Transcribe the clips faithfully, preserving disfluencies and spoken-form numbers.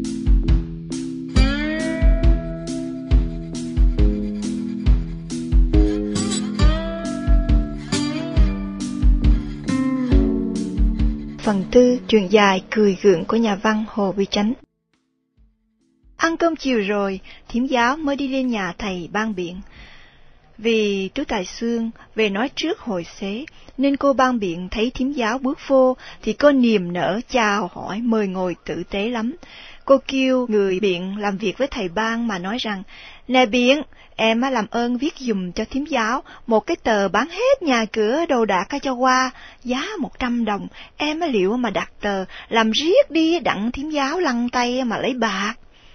Phần tư, chuyện dài cười gượng của nhà văn Hồ Bí Chánh. Ăn cơm chiều rồi, thím giáo mới đi lên nhà thầy Ban Biện. Vì Tú Tài Xương về nói trước hồi xế, nên cô Ban Biện thấy thím giáo bước vô, thì cô niềm nở chào hỏi mời ngồi tử tế lắm. Cô kêu người Biện làm việc với thầy Ban mà nói rằng, nè Biện, em á làm ơn viết giùm cho thím giáo một cái tờ bán hết nhà cửa đồ đạc ca cho qua, giá một trăm đồng, em á liệu mà đặt tờ, làm riết đi đặng thím giáo lăn tay mà lấy bạc.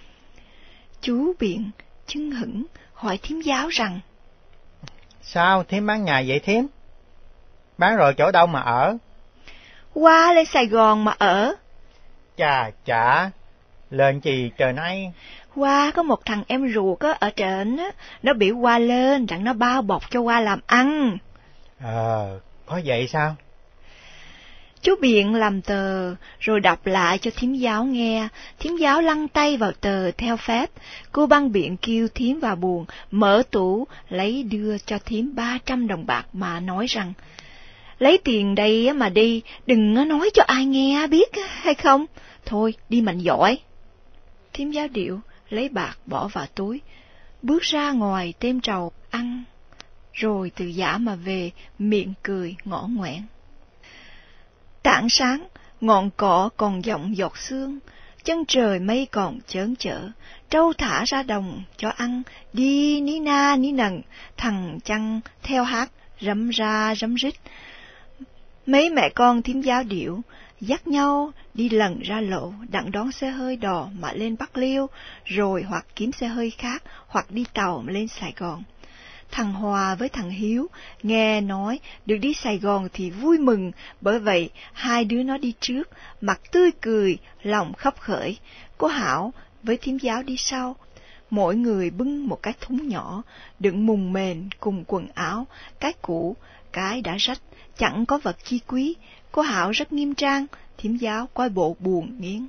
Chú Biện chưng hửng hỏi thím giáo rằng, sao thím bán nhà vậy thím? Bán rồi chỗ đâu mà ở? Qua lên Sài Gòn mà ở. Chà chà, lên gì trời nay? Qua có một thằng em ruột á ở trển á, nó biểu qua lên rằng nó bao bọc cho qua làm ăn. Ờ, có vậy sao? Chú Biện làm tờ rồi đọc lại cho thím giáo nghe, thím giáo lăn tay vào tờ theo phép. Cô Ban Biện kêu thím vào buồng, mở tủ, lấy đưa cho thím ba trăm đồng bạc mà nói rằng, lấy tiền đây mà đi, đừng nói cho ai nghe biết hay không, thôi đi mạnh giỏi. Thím giáo điệu lấy bạc bỏ vào túi, bước ra ngoài tem trầu ăn, rồi từ giả mà về, miệng cười ngõ ngoẹn. Tảng sáng, ngọn cỏ còn giọng giọt sương, chân trời mây còn chớn chở, trâu thả ra đồng cho ăn, đi ní na ní nần, thằng chăn theo hát, râm ra râm rít. Mấy mẹ con thím giáo điệu dắt nhau đi lần ra lộ, đặng đón xe hơi đò mà lên Bắc Liêu, rồi hoặc kiếm xe hơi khác, hoặc đi tàu mà lên Sài Gòn. Thằng Hòa với thằng Hiếu nghe nói được đi Sài Gòn thì vui mừng, bởi vậy hai đứa nó đi trước, mặt tươi cười, lòng khấp khởi. Cô Hảo với thím giáo đi sau, mỗi người bưng một cái thúng nhỏ, đựng mùng mền cùng quần áo, cái cũ, cái đã rách, chẳng có vật chi quý. Cô Hảo rất nghiêm trang, thím giáo coi bộ buồn nghiến.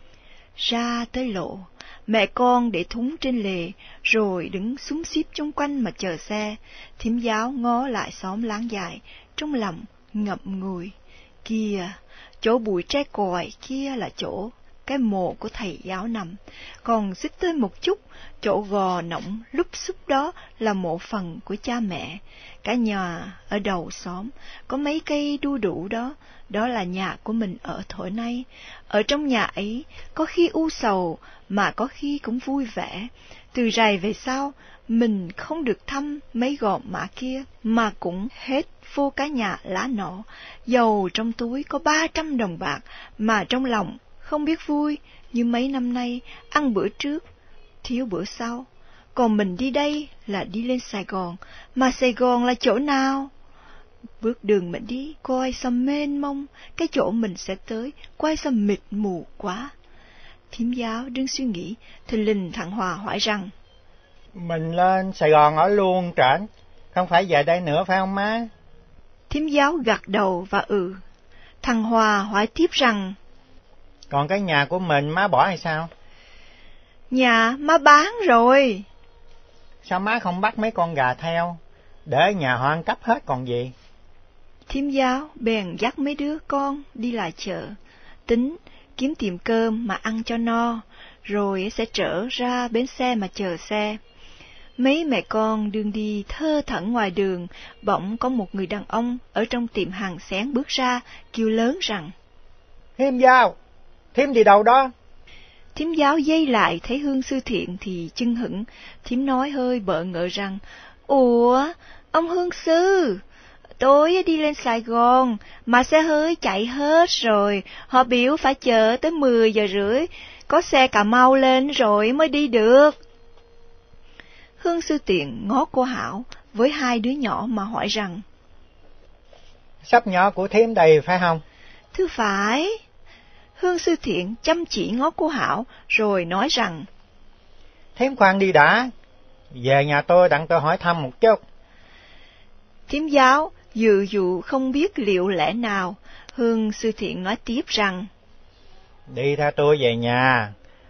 Ra tới lộ, mẹ con để thúng trên lề, rồi đứng xúm xíp chung quanh mà chờ xe. Thím giáo ngó lại xóm láng dài, trong lòng ngậm ngùi. Kìa, chỗ bụi tre còi kia là chỗ cái mộ của thầy giáo nằm, còn xích tới một chút, chỗ gò nọng lúp xúp đó là mộ phần của cha mẹ. Cả nhà ở đầu xóm có mấy cây đu đủ đó, đó là nhà của mình ở thổi nay. Ở trong nhà ấy có khi u sầu mà có khi cũng vui vẻ. Từ rày về sau, mình không được thăm mấy gò mã kia mà cũng hết vô cái nhà lá nọ. Dầu trong túi có ba trăm đồng bạc mà trong lòng không biết vui, như mấy năm nay ăn bữa trước thiếu bữa sau. Còn mình đi đây là đi lên Sài Gòn, mà Sài Gòn là chỗ nào? Bước đường mình đi coi sao mênh mông, cái chỗ mình sẽ tới coi sao mịt mù quá. Thím giáo đứng suy nghĩ, thình lình thằng Hòa hỏi rằng, mình lên Sài Gòn ở luôn trển, không phải về đây nữa phải không má? Thím giáo gật đầu và ừ. Thằng Hòa hỏi tiếp rằng, còn cái nhà của mình má bỏ hay sao? Nhà má bán rồi. Sao má không bắt mấy con gà theo, để nhà họ ăn cắp hết còn gì? Thím giáo bèn dắt mấy đứa con đi lại chợ, tính kiếm tiệm cơm mà ăn cho no, rồi sẽ trở ra bến xe mà chờ xe. Mấy mẹ con đường đi thơ thẩn ngoài đường, bỗng có một người đàn ông ở trong tiệm hàng xén bước ra, kêu lớn rằng, thím giáo, thím đi đâu đó? Thím giáo dây lại thấy Hương Sư Thiện thì chưng hửng. Thím nói hơi bợ ngỡ rằng, ủa, ông Hương Sư, tối đi lên Sài Gòn, mà xe hơi chạy hết rồi, họ biểu phải chờ tới mười giờ rưỡi, có xe Cà Mau lên rồi mới đi được. Hương Sư Thiện ngó cô Hảo với hai đứa nhỏ mà hỏi rằng, sắp nhỏ của thím đây phải không? Thưa phải. Hương Sư Thiện chăm chỉ ngó cô Hảo rồi nói rằng, thím khoan đi đã, về nhà tôi đặng tôi hỏi thăm một chút. Thím giáo dự dụ không biết liệu lẽ nào. Hương Sư Thiện nói tiếp rằng, đi theo tôi về nhà,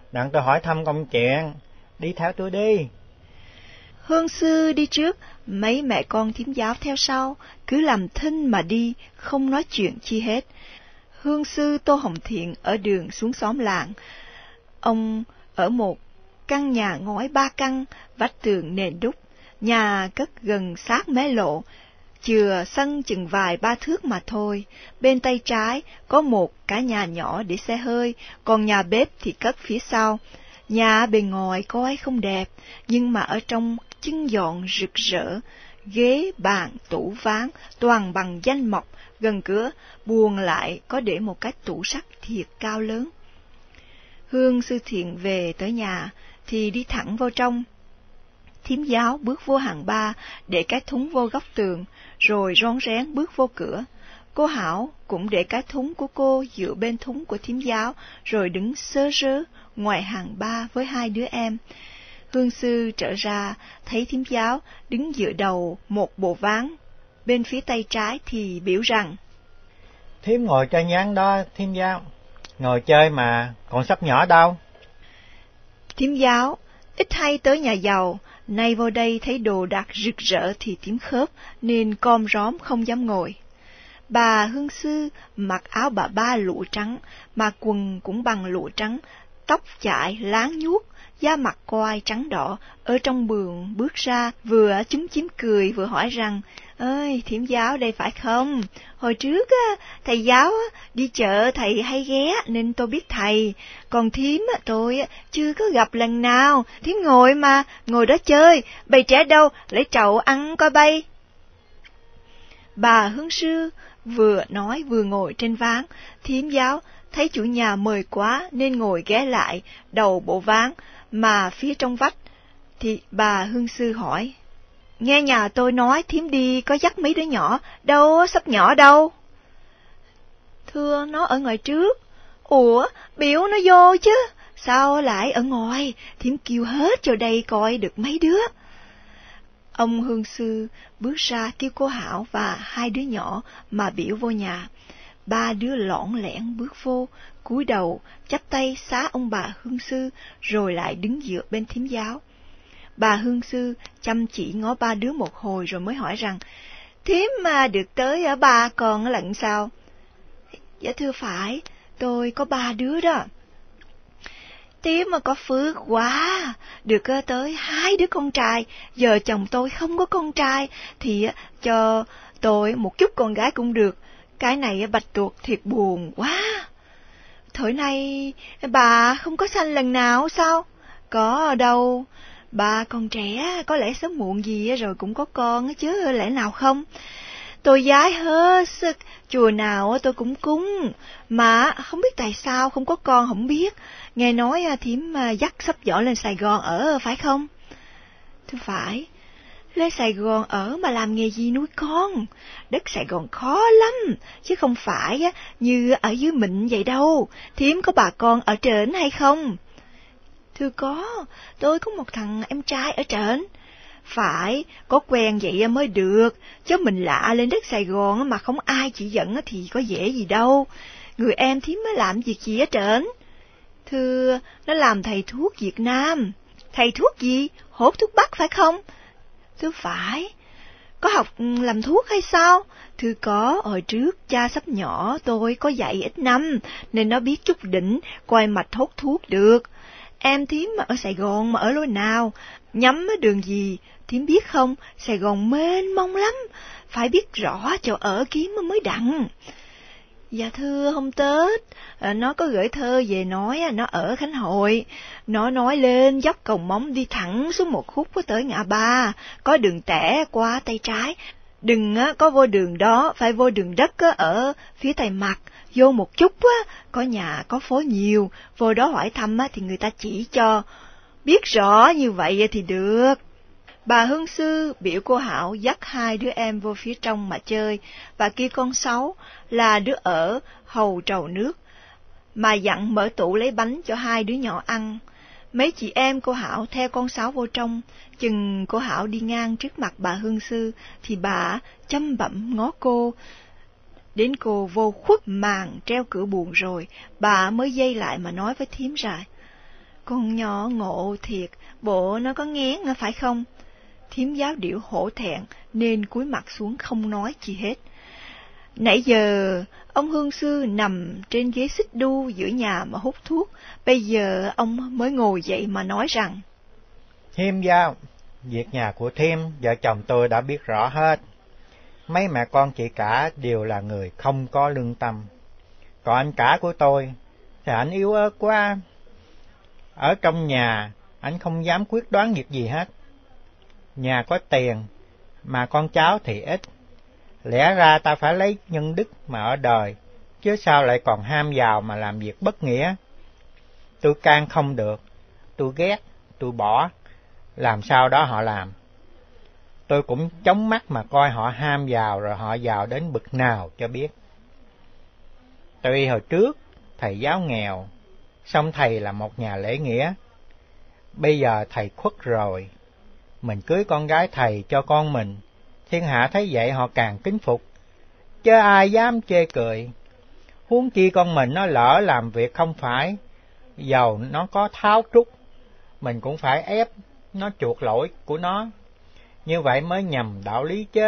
đặng tôi hỏi thăm công chuyện. Đi theo tôi đi. Hương sư đi trước, mấy mẹ con thím giáo theo sau, cứ làm thinh mà đi, không nói chuyện chi hết. Hương sư Tô Hồng Thiện ở đường xuống xóm làng. Ông ở một căn nhà ngói ba căn, vách tường nền đúc, nhà cất gần sát mé lộ, chừa sân chừng vài ba thước mà thôi. Bên tay trái có một cái nhà nhỏ để xe hơi, còn nhà bếp thì cất phía sau. Nhà bề ngoài coi không đẹp, nhưng mà ở trong chưng dọn rực rỡ, ghế, bàn, tủ ván, toàn bằng danh mộc. Gần cửa, buồng lại có để một cái tủ sắt thiệt cao lớn. Hương sư Thiện về tới nhà, thì đi thẳng vào trong. Thím giáo bước vô hàng ba, để cái thúng vô góc tường, rồi rón rén bước vô cửa. Cô Hảo cũng để cái thúng của cô dựa bên thúng của thím giáo, rồi đứng sớ rớ ngoài hàng ba với hai đứa em. Hương sư trở ra, thấy thím giáo đứng dựa đầu một bộ ván. Bên phía tay trái thì biểu rằng: Thím ngồi chơi nhán đó, thím giáo. Ngồi chơi mà, còn sắp nhỏ đâu. Thím giáo ít hay tới nhà giàu, nay vô đây thấy đồ đạc rực rỡ thì thím khớp, nên com róm không dám ngồi. Bà Hương sư mặc áo bà ba lụa trắng, mà quần cũng bằng lụa trắng, tóc chải láng nhuốc, da mặt coai trắng đỏ, ở trong buồng bước ra, vừa chúm chím cười vừa hỏi rằng: Ơi, thím giáo đây phải không? Hồi trước á, thầy giáo á, đi chợ thầy hay ghé nên tôi biết thầy, còn thím á, tôi á, chưa có gặp lần nào. Thím ngồi mà, ngồi đó chơi, bầy trẻ đâu, lấy chậu ăn coi bay. Bà Hương sư vừa nói vừa ngồi trên ván. Thím giáo thấy chủ nhà mời quá nên ngồi ghé lại đầu bộ ván, mà phía trong vách thì bà Hương sư hỏi: Nghe nhà tôi nói thím đi có dắt mấy đứa nhỏ, đâu sắp nhỏ đâu. Thưa, nó ở ngoài trước. Ủa, biểu nó vô chứ, sao lại ở ngoài? Thím kêu hết cho đây coi được mấy đứa. Ông Hương sư bước ra kêu cô Hảo và hai đứa nhỏ mà biểu vô nhà. Ba đứa lỏn lẻn bước vô, cúi đầu chắp tay xá ông bà Hương sư, rồi lại đứng dựa bên thím giáo. Bà Hương sư chăm chỉ ngó ba đứa một hồi rồi mới hỏi rằng: Thím mà được tới ở ba con lận sao? Dạ thưa phải, tôi có ba đứa đó. Thím mà có phước quá, được tới hai đứa con trai. Giờ chồng tôi không có con trai, thì cho tôi một chút con gái cũng được. Cái này bạch tuộc thiệt buồn quá. Thời nay bà không có sanh lần nào sao? Có đâu. Bà còn trẻ, có lẽ sớm muộn gì rồi cũng có con chứ, lẽ nào không? Tôi giái hết sức, chùa nào tôi cũng cúng, mà không biết tại sao không có con không biết. Nghe nói thím dắt sắp giỏ lên Sài Gòn ở phải không? Thưa phải, lên Sài Gòn ở mà làm nghề gì nuôi con? Đất Sài Gòn khó lắm, chứ không phải như ở dưới Mịn vậy đâu. Thím có bà con ở trển hay không? Thưa có, tôi có một thằng em trai ở trển. Phải, có quen vậy mới được, chứ mình lạ lên đất Sài Gòn mà không ai chỉ dẫn thì có dễ gì đâu. Người em thím mới làm việc gì ở trển? Thưa, nó làm thầy thuốc Việt Nam. Thầy thuốc gì? Hốt thuốc Bắc phải không? Thưa phải. Có học làm thuốc hay sao? Thưa có, hồi trước cha sắp nhỏ tôi có dạy ít năm, nên nó biết chút đỉnh, coi mạch hốt thuốc được. Em thím mà ở Sài Gòn mà ở lối nào, nhắm đường gì, thím biết không? Sài Gòn mênh mông lắm, phải biết rõ chỗ ở kiếm mới đặng. Dạ thưa, hôm Tết, nó có gửi thơ về nói nó ở Khánh Hội. Nó nói lên dốc Cầu Móng đi thẳng xuống một khúc có tới ngã ba, có đường tẻ qua tay trái. Đừng có vô đường đó, phải vô đường đất ở phía tay mặt. Vô một chút á, có nhà có phố nhiều, vô đó hỏi thăm á, thì người ta chỉ cho. Biết rõ như vậy thì được. Bà Hương sư biểu cô Hảo dắt hai đứa em vô phía trong mà chơi, và kia con Sáu là đứa ở hầu trầu nước, mà dặn mở tủ lấy bánh cho hai đứa nhỏ ăn. Mấy chị em cô Hảo theo con Sáu vô trong, chừng cô Hảo đi ngang trước mặt bà Hương sư, thì bà chăm bẩm ngó cô. Đến cô vô khuất màn treo cửa buồng rồi, bà mới dây lại mà nói với thím rằng: Con nhỏ ngộ thiệt, bộ nó có ngén phải không? Thím giáo điệu hổ thẹn nên cúi mặt xuống không nói chi hết. Nãy giờ ông hương sư nằm trên ghế xích đu giữa nhà mà hút thuốc, bây giờ ông mới ngồi dậy mà nói rằng: Thím giáo, việc nhà của thím vợ chồng tôi đã biết rõ hết. Mấy mẹ con chị cả đều là người không có lương tâm. Còn anh cả của tôi thì anh yếu ớt quá. Ở trong nhà anh không dám quyết đoán việc gì hết. Nhà có tiền mà con cháu thì ít. Lẽ ra ta phải lấy nhân đức mà ở đời, chứ sao lại còn ham giàu mà làm việc bất nghĩa. Tôi can không được, tôi ghét, tôi bỏ, làm sao đó họ làm. Tôi cũng chống mắt mà coi họ ham giàu rồi họ giàu đến bực nào cho biết. Tuy hồi trước thầy giáo nghèo, song thầy là một nhà lễ nghĩa. Bây giờ thầy khuất rồi, mình cưới con gái thầy cho con mình, thiên hạ thấy vậy họ càng kính phục, chứ ai dám chê cười. Huống chi con mình nó lỡ làm việc không phải, dầu nó có tháo trúc, mình cũng phải ép nó chuộc lỗi của nó, như vậy mới nhằm đạo lý chứ.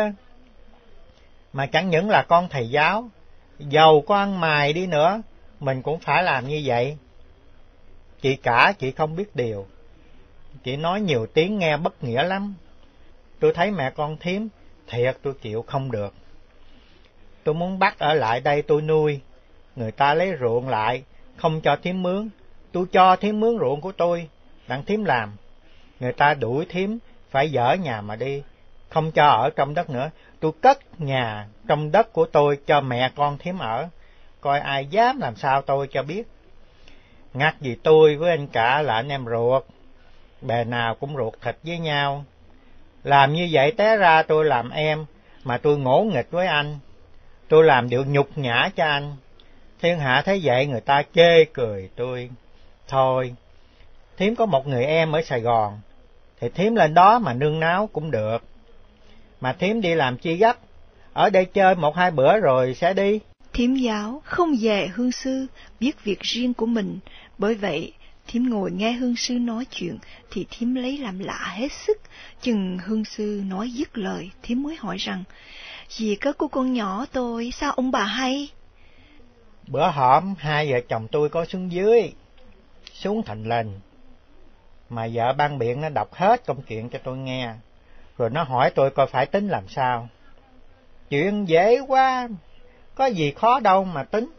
Mà chẳng những là con thầy giáo, dầu có ăn mày đi nữa, mình cũng phải làm như vậy. Chị cả chị không biết điều, chị nói nhiều tiếng nghe bất nghĩa lắm. Tôi thấy mẹ con thím, thiệt tôi chịu không được. Tôi muốn bắt ở lại đây tôi nuôi, người ta lấy ruộng lại, không cho thím mướn, tôi cho thím mướn ruộng của tôi, đặng thím làm. Người ta đuổi thím phải dỡ nhà mà đi, không cho ở trong đất nữa. Tôi cất nhà trong đất của tôi cho mẹ con thím ở, coi ai dám làm sao tôi cho biết. Ngặt gì tôi với anh cả là anh em ruột, bề nào cũng ruột thịt với nhau. Làm như vậy té ra tôi làm em, mà tôi ngỗ nghịch với anh. Tôi làm điều nhục nhã cho anh. Thiên hạ thấy vậy người ta chê cười tôi. Thôi, thím có một người em ở Sài Gòn, thì thím lên đó mà nương náu cũng được. Mà thím đi làm chi gấp, ở đây chơi một hai bữa rồi sẽ đi. Thím giáo không về hương sư, biết việc riêng của mình, bởi vậy thím ngồi nghe hương sư nói chuyện thì thím lấy làm lạ hết sức. Chừng hương sư nói dứt lời, thím mới hỏi rằng: Gì có của con nhỏ tôi, sao ông bà hay? Bữa hổm hai vợ chồng tôi có xuống dưới, xuống thành lình, mà vợ ban biện nó đọc hết công chuyện cho tôi nghe, rồi nó hỏi tôi coi phải tính làm sao. Chuyện dễ quá, có gì khó đâu mà tính.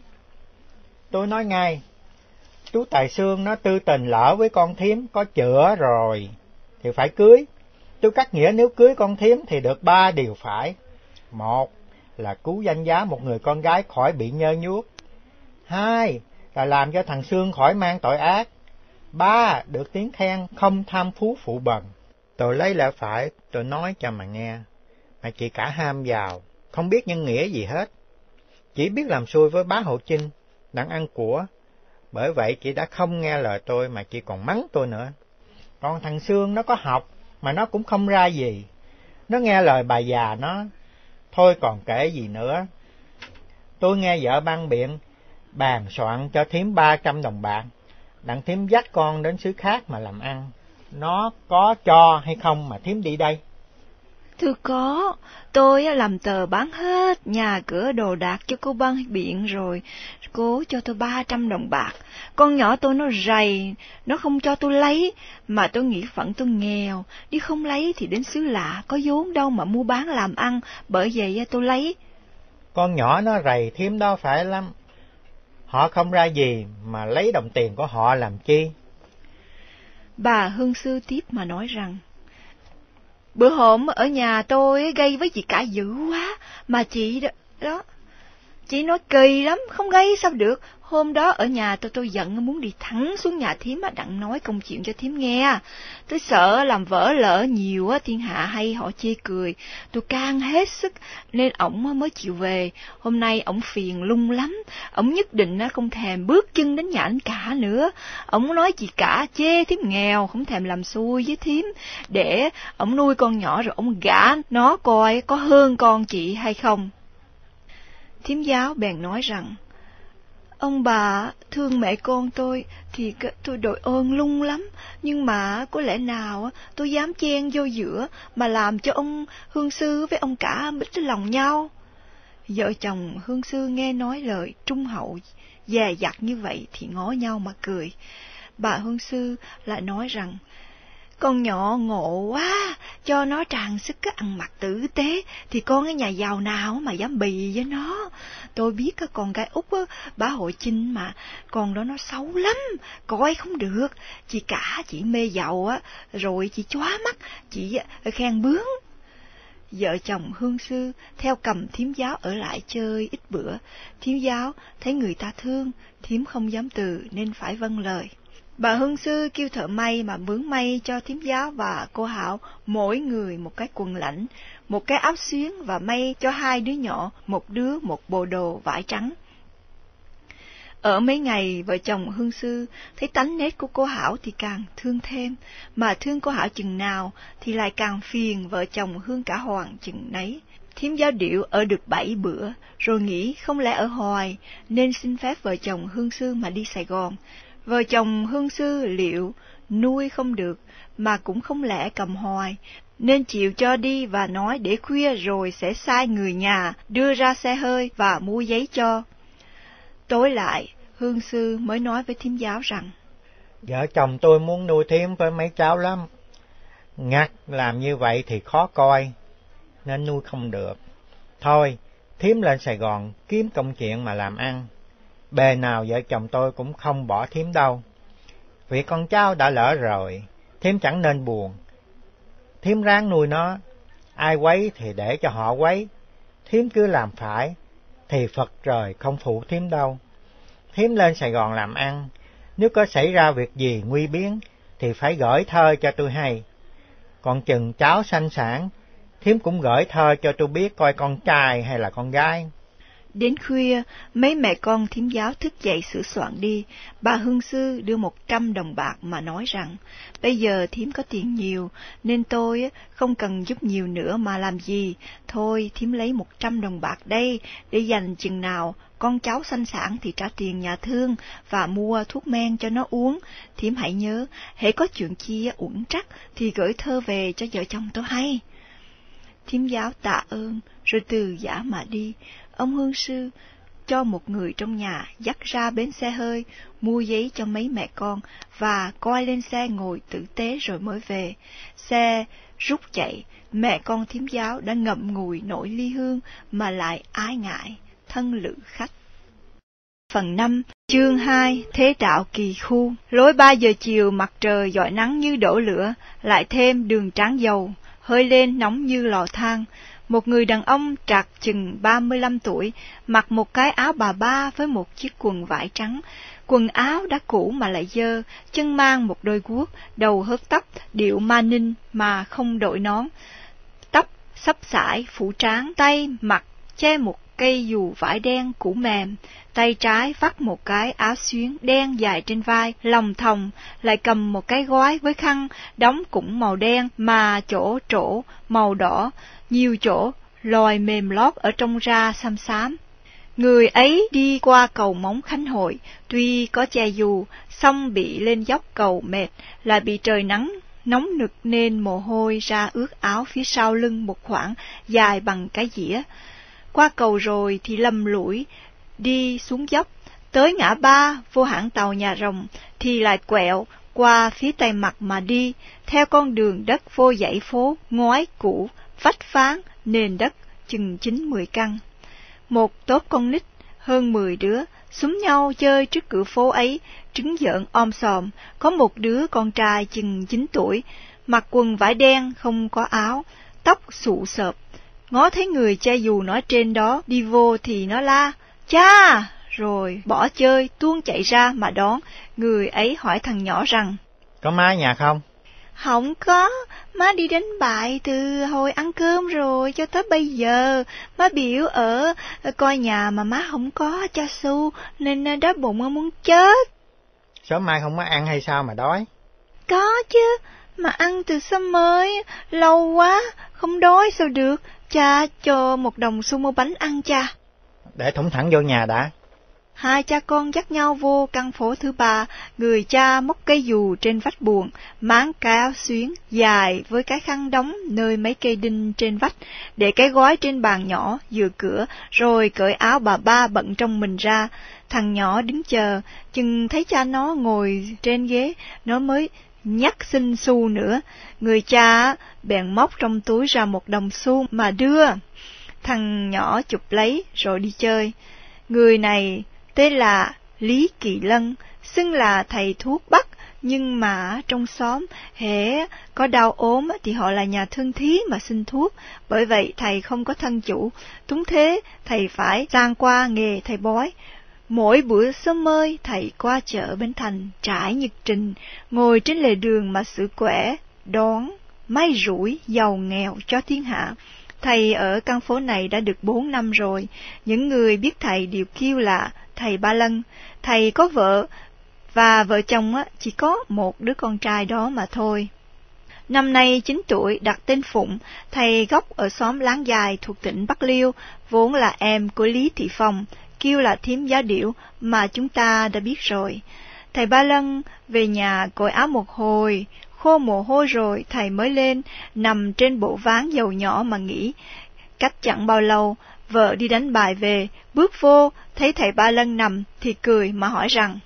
Tôi nói ngay: Chú Tài Xương nó tư tình lỡ với con thím có chữa rồi thì phải cưới. Tôi cắt nghĩa nếu cưới con thím thì được ba điều phải. Một là cứu danh giá một người con gái khỏi bị nhơ nhuốc. Hai là làm cho thằng Xương khỏi mang tội ác. Ba được tiếng khen không tham phú phụ bần. Tôi lấy lẽ phải, tôi nói cho mà nghe. Mà chị cả ham giàu, không biết nhân nghĩa gì hết, chỉ biết làm xui với bá Hộ Chinh, đang ăn của. Bởi vậy chị đã không nghe lời tôi mà chị còn mắng tôi nữa. Còn thằng Xương nó có học mà nó cũng không ra gì, nó nghe lời bà già nó. Thôi còn kể gì nữa. Tôi nghe vợ ban biện bàn soạn cho thím ba trăm đồng bạc, đặng thím dắt con đến xứ khác mà làm ăn. Nó có cho hay không mà thím đi đây? Thưa có, tôi làm tờ bán hết nhà cửa đồ đạc cho cô ban biện rồi, cố cho tôi ba trăm đồng bạc. Con nhỏ tôi nó rầy, nó không cho tôi lấy, mà tôi nghĩ phận tôi nghèo, đi không lấy thì đến xứ lạ, có vốn đâu mà mua bán làm ăn, bởi vậy tôi lấy. Con nhỏ nó rầy thím đó phải lắm, họ không ra gì mà lấy đồng tiền của họ làm chi? Bà hương sư tiếp mà nói rằng: Bữa hôm ở nhà tôi gây với chị cả dữ quá, mà chị đó, đó, chị nói kỳ lắm, không gây sao được. Hôm đó ở nhà tôi tôi giận muốn đi thẳng xuống nhà thím đặng nói công chuyện cho thím nghe. Tôi sợ làm vỡ lỡ nhiều thiên hạ hay họ chê cười. Tôi can hết sức nên ổng mới chịu về. Hôm nay ổng phiền lung lắm, ổng nhất định không thèm bước chân đến nhà anh cả nữa. Ổng nói chị cả chê thím nghèo, không thèm làm xui với thím, để ổng nuôi con nhỏ rồi ổng gả nó coi có hơn con chị hay không. Thím giáo bèn nói rằng: Ông bà thương mẹ con tôi thì tôi đội ơn lung lắm, nhưng mà có lẽ nào tôi dám chen vô giữa mà làm cho ông Hương Sư với ông cả mít lòng nhau. Vợ chồng Hương Sư nghe nói lời trung hậu dè dặt như vậy thì ngó nhau mà cười. Bà Hương Sư lại nói rằng, con nhỏ ngộ quá, cho nó tràn sức cái ăn mặc tử tế, thì con cái nhà giàu nào mà dám bì với nó. Tôi biết cái con gái út á, bà Hội Chinh mà, con đó nó xấu lắm, coi không được. Chị cả chị mê giàu á, rồi chị chóa mắt, chị khen bướng. Vợ chồng Hương Sư theo cầm thím giáo ở lại chơi ít bữa. Thím giáo thấy người ta thương, thím không dám từ nên phải vâng lời. Bà Hương Sư kêu thợ may mà mướn may cho thím giáo và cô Hảo mỗi người một cái quần lãnh, một cái áo xuyến, và may cho hai đứa nhỏ một đứa một bộ đồ vải trắng. Ở mấy ngày vợ chồng Hương Sư thấy tánh nết của cô Hảo thì càng thương thêm, mà thương cô Hảo chừng nào thì lại càng phiền vợ chồng Hương cả Hoàng chừng nấy. Thím giáo điệu ở được bảy bữa, rồi nghĩ không lẽ ở hoài, nên xin phép vợ chồng Hương Sư mà đi Sài Gòn. Vợ chồng Hương Sư liệu nuôi không được, mà cũng không lẽ cầm hoài, nên chịu cho đi và nói để khuya rồi sẽ sai người nhà đưa ra xe hơi và mua giấy cho. Tối lại, Hương Sư mới nói với thím giáo rằng, vợ chồng tôi muốn nuôi thím với mấy cháu lắm. Ngặt làm như vậy thì khó coi, nên nuôi không được. Thôi, thím lên Sài Gòn kiếm công chuyện mà làm ăn. Bề nào vợ chồng tôi cũng không bỏ thím đâu. Vì con cháu đã lỡ rồi, thím chẳng nên buồn. Thím ráng nuôi nó, ai quấy thì để cho họ quấy. Thím cứ làm phải, thì Phật trời không phụ thím đâu. Thím lên Sài Gòn làm ăn, nếu có xảy ra việc gì nguy biến thì phải gửi thơ cho tôi hay. Còn chừng cháu sanh sản, thím cũng gửi thơ cho tôi biết coi con trai hay là con gái. Đến khuya, mấy mẹ con thím giáo thức dậy sửa soạn đi. Bà Hương Sư đưa một trăm đồng bạc mà nói rằng, bây giờ thím có tiền nhiều, nên tôi không cần giúp nhiều nữa mà làm gì. Thôi thím lấy một trăm đồng bạc đây, để dành chừng nào con cháu sanh sản thì trả tiền nhà thương và mua thuốc men cho nó uống. Thím hãy nhớ, hễ có chuyện chi uẩn trắc thì gửi thơ về cho vợ chồng tôi hay. Thím giáo tạ ơn, rồi từ giả mà đi. Ông Hương Sư cho một người trong nhà dắt ra bến xe hơi, mua giấy cho mấy mẹ con và coi lên xe ngồi tử tế rồi mới về. Xe rút chạy, mẹ con thím giáo đã ngậm ngùi nỗi ly hương mà lại ái ngại thân lữ khách. Phần năm, chương hai, Thế đạo kỳ khu. Lối ba giờ chiều, mặt trời rọi nắng như đổ lửa, lại thêm đường tráng dầu, hơi lên nóng như lò than. Một người đàn ông trạc chừng ba mươi lăm tuổi, mặc một cái áo bà ba với một chiếc quần vải trắng. Quần áo đã cũ mà lại dơ, chân mang một đôi guốc, đầu hớt tóc, điệu ma ninh mà không đội nón. Tóc xấp xải, phủ trán, tay mặc che một cây dù vải đen cũ mềm, tay trái vắt một cái áo xuyến đen dài trên vai, lòng thòng lại cầm một cái gói với khăn đóng cũng màu đen mà chỗ trổ màu đỏ, nhiều chỗ lòi mềm lót ở trong ra xám xám. Người ấy đi qua cầu Móng Khánh Hội, tuy có che dù, song bị lên dốc cầu mệt, lại bị trời nắng nóng nực nên mồ hôi ra ướt áo phía sau lưng một khoảng dài bằng cái dĩa. Qua cầu rồi thì lầm lũi đi xuống dốc, tới ngã ba vô hãng tàu Nhà Rồng thì lại quẹo qua phía tây mặt mà đi, theo con đường đất vô dãy phố ngói cũ, vách phán, nền đất chừng chín mười căn. Một tốp con nít hơn mười đứa xúm nhau chơi trước cửa phố ấy, trứng giỡn om sòm. Có một đứa con trai chừng chín tuổi, mặc quần vải đen không có áo, tóc xụ xợp, ngó thấy người che dù nó trên đó đi vô thì nó la cha, rồi bỏ chơi tuôn chạy ra mà đón. Người ấy hỏi thằng nhỏ rằng, có má nhà không? Không có, má đi đánh bại từ hồi ăn cơm rồi cho tới bây giờ. Má biểu ở coi nhà mà má không có cho xu nên đói bụng muốn chết. Sớm mai không có ăn hay sao mà đói? Có chứ, mà ăn từ sớm mới, lâu quá, không đói sao được. Cha cho một đồng xu mua bánh ăn cha. Để thủng thẳng vô nhà đã. Hai cha con dắt nhau vô căn phố thứ ba, người cha móc cây dù trên vách buồng, máng cái áo xuyến dài với cái khăn đóng nơi mấy cây đinh trên vách, để cái gói trên bàn nhỏ dựa cửa, rồi cởi áo bà ba bận trong mình ra. Thằng nhỏ đứng chờ, chừng thấy cha nó ngồi trên ghế, nó mới nhắc xin xu nữa. Người cha bèn móc trong túi ra một đồng xu mà đưa. Thằng nhỏ chụp lấy rồi đi chơi. Người này tên là Lý Kỳ Lân, xưng là thầy thuốc Bắc, nhưng mà trong xóm hễ có đau ốm thì họ là nhà thương thí mà xin thuốc, bởi vậy thầy không có thân chủ, túng thế thầy phải sang qua nghề thầy bói. Mỗi bữa sớm mơi, thầy qua chợ Bến Thành trải nhật trình, ngồi trên lề đường mà xử quẻ, đón may rủi giàu nghèo cho thiên hạ. Thầy ở căn phố này đã được bốn năm rồi, những người biết thầy đều kêu là thầy Ba Lân. Thầy có vợ, và vợ chồng á, chỉ có một đứa con trai đó mà thôi. Năm nay chín tuổi, đặt tên Phụng, thầy gốc ở xóm Láng Dài thuộc tỉnh Bắc Liêu, vốn là em của Lý Thị Phong, kêu là thím Giá Điểu mà chúng ta đã biết rồi. Thầy Ba Lân về nhà cởi áo một hồi, khô mồ hôi rồi thầy mới lên, nằm trên bộ ván dầu nhỏ mà nghỉ. Cách chẳng bao lâu, vợ đi đánh bài về, bước vô, thấy thầy Ba Lân nằm thì cười mà hỏi rằng: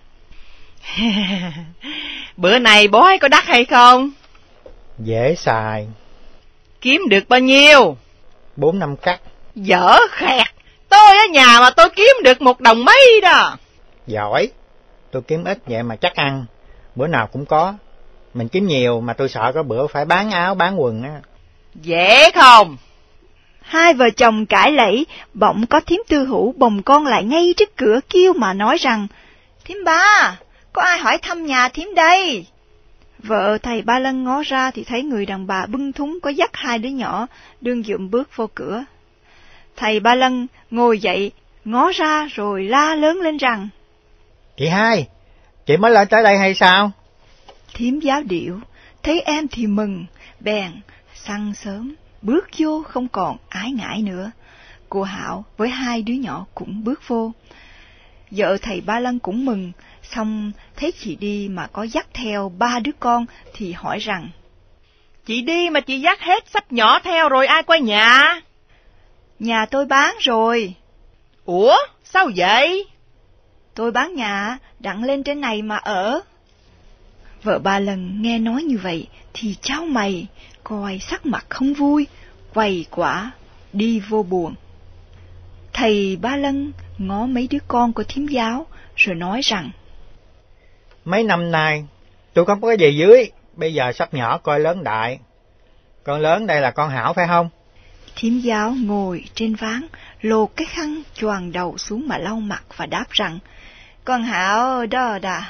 Bữa này bói có đắt hay không? Dễ xài. Kiếm được bao nhiêu? Bốn năm cắt. Dở khẹt, tôi ở nhà mà tôi kiếm được một đồng mấy đó. Giỏi, tôi kiếm ít vậy mà chắc ăn, bữa nào cũng có. Mình kiếm nhiều mà tôi sợ có bữa phải bán áo bán quần á. Dễ không? Hai vợ chồng cãi lẫy, bỗng có thím Tư Hữu bồng con lại ngay trước cửa kêu mà nói rằng: Thím ba, có ai hỏi thăm nhà thím đây? Vợ thầy Ba Lân ngó ra thì thấy người đàn bà bưng thúng có dắt hai đứa nhỏ, đương dụm bước vô cửa. Thầy Ba Lân ngồi dậy, ngó ra rồi la lớn lên rằng: Chị hai, chị mới lên tới đây hay sao? Thím Giáo Điệu thấy em thì mừng, bèn xăng sớm bước vô không còn ái ngại nữa. Cô Hạo với hai đứa nhỏ cũng bước vô. Vợ thầy Ba Lân cũng mừng, xong thấy chị đi mà có dắt theo ba đứa con thì hỏi rằng: Chị đi mà chị dắt hết sách nhỏ theo rồi ai qua nhà? Nhà tôi bán rồi. Ủa, sao vậy? Tôi bán nhà, đặng lên trên này mà ở. Vợ Ba Lân nghe nói như vậy thì chau mày, coi sắc mặt không vui, quầy quả đi vô buồng. Thầy Ba Lân ngó mấy đứa con của thím Giáo rồi nói rằng: Mấy năm nay tôi không có về dưới, bây giờ sắp nhỏ coi lớn đại. Con lớn đây là con Hảo phải không? Thím Giáo ngồi trên ván, lột cái khăn choàng đầu xuống mà lau mặt và đáp rằng: Con Hảo đó đà.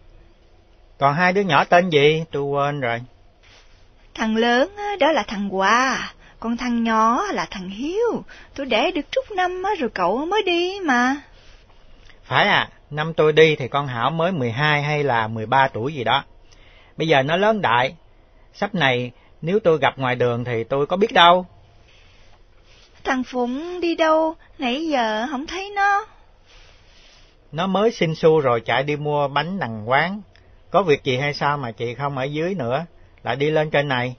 Còn hai đứa nhỏ tên gì? Tôi quên rồi. Thằng lớn đó là thằng Hòa, còn thằng nhỏ là thằng Hiếu. Tôi đẻ được chút năm rồi cậu mới đi mà. Phải à, năm tôi đi thì con Hảo mới mười hai hay là mười ba tuổi gì đó. Bây giờ nó lớn đại, sắp này nếu tôi gặp ngoài đường thì tôi có biết đâu. Thằng Phụng đi đâu, nãy giờ không thấy nó. Nó mới xin xu rồi chạy đi mua bánh đằng quán. Có việc gì hay sao mà chị không ở dưới nữa, lại đi lên trên này?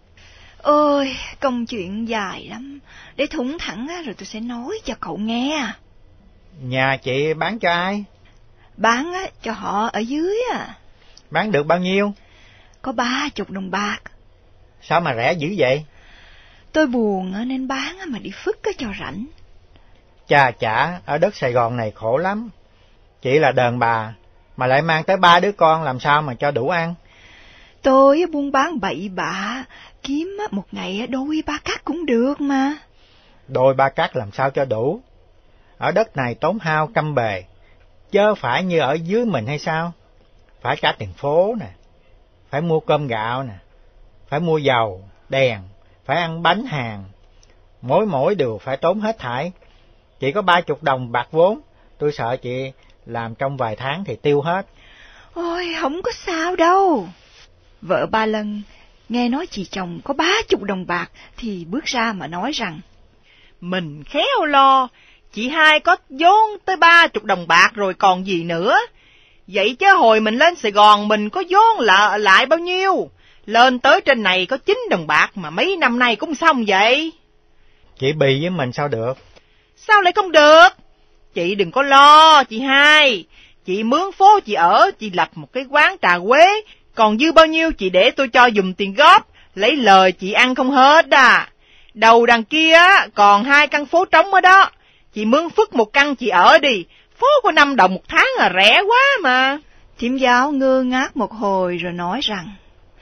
Ôi, công chuyện dài lắm, để thủng thẳng rồi tôi sẽ nói cho cậu nghe. Nhà chị bán cho ai? Bán cho họ ở dưới à. Bán được bao nhiêu? Có ba chục đồng bạc. Sao mà rẻ dữ vậy? Tôi buồn nên bán mà đi phức cho rảnh. Chà chả, ở đất Sài Gòn này khổ lắm. Chị là đàn bà, mà lại mang tới ba đứa con làm sao mà cho đủ ăn? Tôi buôn bán bậy bạ, kiếm một ngày đôi ba cát cũng được mà. Đôi ba cát làm sao cho đủ? Ở đất này tốn hao trăm bề, chớ phải như ở dưới mình hay sao? Phải trả tiền phố nè, phải mua cơm gạo nè, phải mua dầu, đèn, phải ăn bánh hàng. Mỗi mỗi đều phải tốn hết thảy. Chỉ có ba chục đồng bạc vốn, tôi sợ chị làm trong vài tháng thì tiêu hết. Ôi, không có sao đâu. Vợ Ba Lân nghe nói chị chồng có ba chục đồng bạc thì bước ra mà nói rằng: Mình khéo lo, Chị hai có vốn tới ba chục đồng bạc rồi còn gì nữa. Vậy chứ hồi mình lên Sài Gòn mình có vốn là lại bao nhiêu? Lên tới trên này có chín đồng bạc mà mấy năm nay cũng xong vậy. Chị bì với mình sao được? Sao lại không được? Chị đừng có lo, chị hai. Chị mướn phố chị ở, chị lập một cái quán trà quế. Còn dư bao nhiêu chị để tôi cho dùm tiền góp, lấy lời chị ăn không hết à. Đầu đằng kia còn hai căn phố trống ở đó. Chị mướn phức một căn chị ở đi. Phố có năm đồng một tháng là rẻ quá mà. Thím giáo ngơ ngác một hồi rồi nói rằng,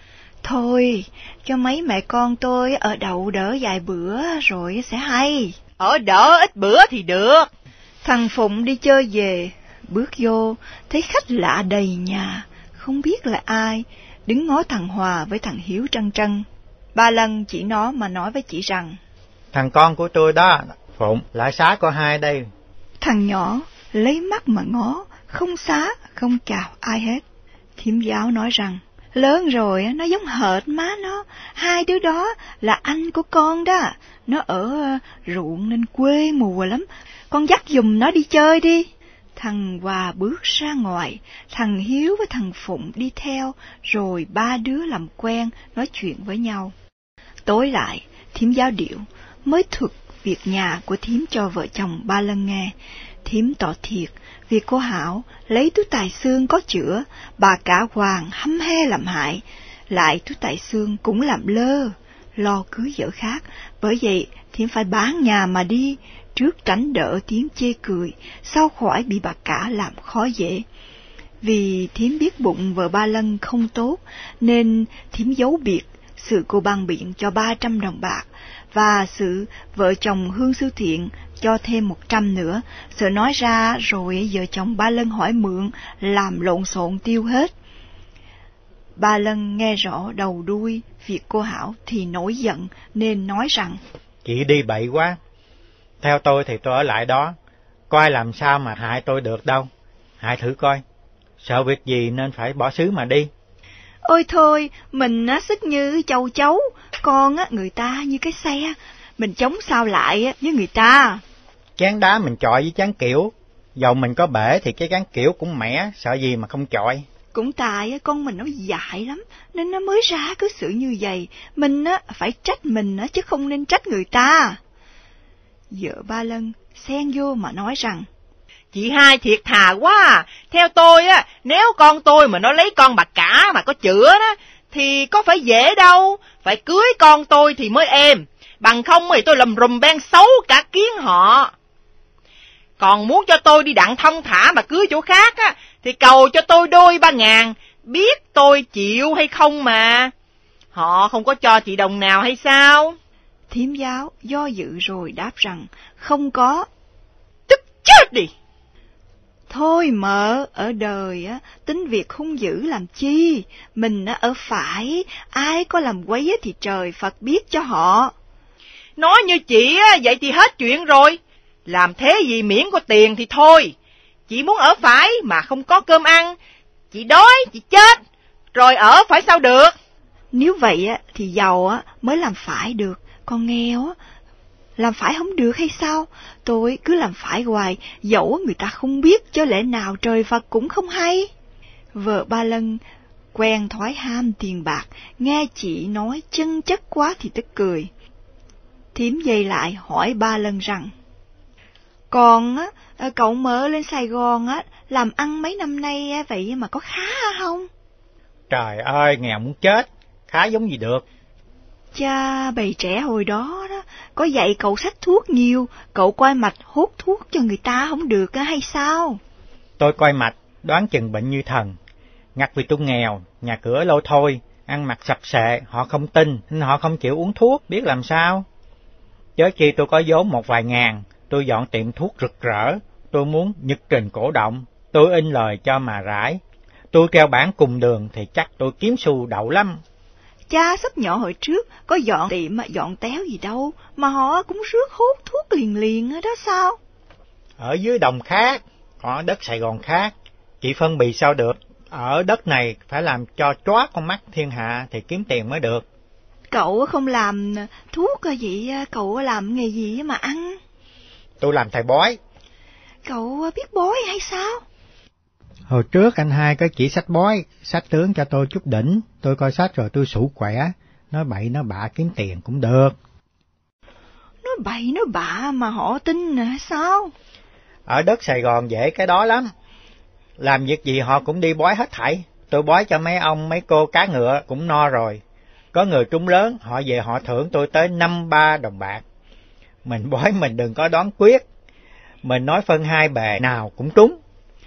thôi, cho mấy mẹ con tôi ở đậu đỡ vài bữa rồi sẽ hay. Ở đỡ ít bữa thì được. Thằng Phụng đi chơi về, bước vô, thấy khách lạ đầy nhà, không biết là ai, đứng ngó thằng Hòa với thằng Hiếu trân trân. Ba lần chỉ nó mà nói với chị rằng, thằng con của tôi đó, Phụng, lại xá cô hai đây. Thằng nhỏ lấy mắt mà ngó, không xá, không chào ai hết. Thím giáo nói rằng, lớn rồi nó giống hệt má nó, hai đứa đó là anh của con đó, nó ở ruộng nên quê mùa lắm, con dắt giùm nó đi chơi đi. Thằng Hòa bước ra ngoài, thằng Hiếu với thằng Phụng đi theo, rồi ba đứa làm quen, nói chuyện với nhau. Tối lại, thím giáo điệu mới thuật việc nhà của thím cho vợ chồng Ba Lân nghe. Thím tỏ thiệt, việc cô Hảo lấy túi tài xương có chữa, bà cả Hoàng hăm he làm hại, lại túi tài xương cũng làm lơ, lo cưới vợ khác, bởi vậy thím phải bán nhà mà đi, trước tránh đỡ tiếng chê cười, sau khỏi bị bà cả làm khó dễ. Vì thím biết bụng vợ Ba Lân không tốt, nên thím giấu biệt sự cô băng biện cho ba trăm đồng bạc, và sự vợ chồng Hương Sư Thiện cho thêm một trăm nữa, sợ nói ra rồi vợ chồng Ba Lân hỏi mượn, làm lộn xộn tiêu hết. Ba Lân nghe rõ đầu đuôi việc cô Hảo thì nổi giận, nên nói rằng, chị đi bậy quá, theo tôi thì tôi ở lại đó, coi làm sao mà hại tôi được đâu, hại thử coi, sợ việc gì nên phải bỏ xứ mà đi. Ôi thôi, mình á sức như châu chấu, con á người ta như cái xe, mình chống sao lại á với người ta. Chán đá mình chọi với chán kiểu, dầu mình có bể thì cái chán kiểu cũng mẻ, sợ gì mà không chọi. Cũng tại á con mình nó dại lắm, nên nó mới ra cứ sự như vậy, mình á phải trách mình á chứ không nên trách người ta. Vợ Ba Lân xen vô mà nói rằng, chị hai thiệt thà quá à. Theo tôi á, nếu con tôi mà nó lấy con bà cả mà có chữa đó, thì có phải dễ đâu, phải cưới con tôi thì mới êm, bằng không thì tôi lầm rùm ben xấu cả kiến họ. Còn muốn cho tôi đi đặng thông thả mà cưới chỗ khác á, thì cầu cho tôi đôi ba ngàn, biết tôi chịu hay không mà. Họ không có cho chị đồng nào hay sao? Thím giáo do dự rồi đáp rằng, không có. Tức chết đi! Thôi mợ, ở đời á, tính việc hung dữ làm chi, mình á ở phải, ai có làm quấy á thì trời Phật biết cho họ. Nói như chị á, vậy thì hết chuyện rồi, làm thế gì miễn có tiền thì thôi. Chị muốn ở phải mà không có cơm ăn, chị đói, chị chết, rồi ở phải sao được? Nếu vậy á, thì giàu á mới làm phải được, còn nghèo á, làm phải không được hay sao? Tôi cứ làm phải hoài, dẫu người ta không biết, chứ lẽ nào trời Phật cũng không hay. Vợ Ba Lân quen thói ham tiền bạc, nghe chị nói chân chất quá thì tức cười. Thím dây lại hỏi Ba Lân rằng, còn á, cậu mở lên Sài Gòn á, làm ăn mấy năm nay á, vậy mà có khá không? Trời ơi, nghèo muốn chết, khá giống gì được. Cha, bầy trẻ hồi đó đó, có dạy cậu xách thuốc nhiều, cậu coi mạch hút thuốc cho người ta không được á hay sao? Tôi coi mạch, đoán chừng bệnh như thần. Ngặt vì tôi nghèo, nhà cửa lôi thôi, ăn mặc sập sệ, họ không tin, nên họ không chịu uống thuốc, biết làm sao. Chớ chi tôi có vốn một vài ngàn, tôi dọn tiệm thuốc rực rỡ, tôi muốn nhật trình cổ động, tôi in lời cho mà rải. Tôi kêu bán cùng đường thì chắc tôi kiếm xu đậu lắm. Cha sắp nhỏ hồi trước, có dọn tiệm mà dọn téo gì đâu, mà họ cũng rước hút thuốc liền liền đó sao? Ở dưới đồng khác, còn ở đất Sài Gòn khác, chị phân bì sao được. Ở đất này phải làm cho chóa con mắt thiên hạ thì kiếm tiền mới được. Cậu không làm thuốc gì, cậu làm nghề gì mà ăn? tôi làm thầy bói. Cậu biết bói hay sao? Hồi trước anh hai có chỉ sách bói, sách tướng cho tôi chút đỉnh, tôi coi sách rồi tôi sủ quẻ, nói bậy nói bạ kiếm tiền cũng được. Nói bậy nói bạ mà họ tin hả sao? Ở đất Sài Gòn dễ cái đó lắm, làm việc gì họ cũng đi bói hết thảy. Tôi bói cho mấy ông mấy cô cá ngựa cũng no rồi. Có người trúng lớn, họ về họ thưởng tôi tới năm ba đồng bạc. Mình bói mình đừng có đoán quyết, mình nói phân hai bề nào cũng trúng.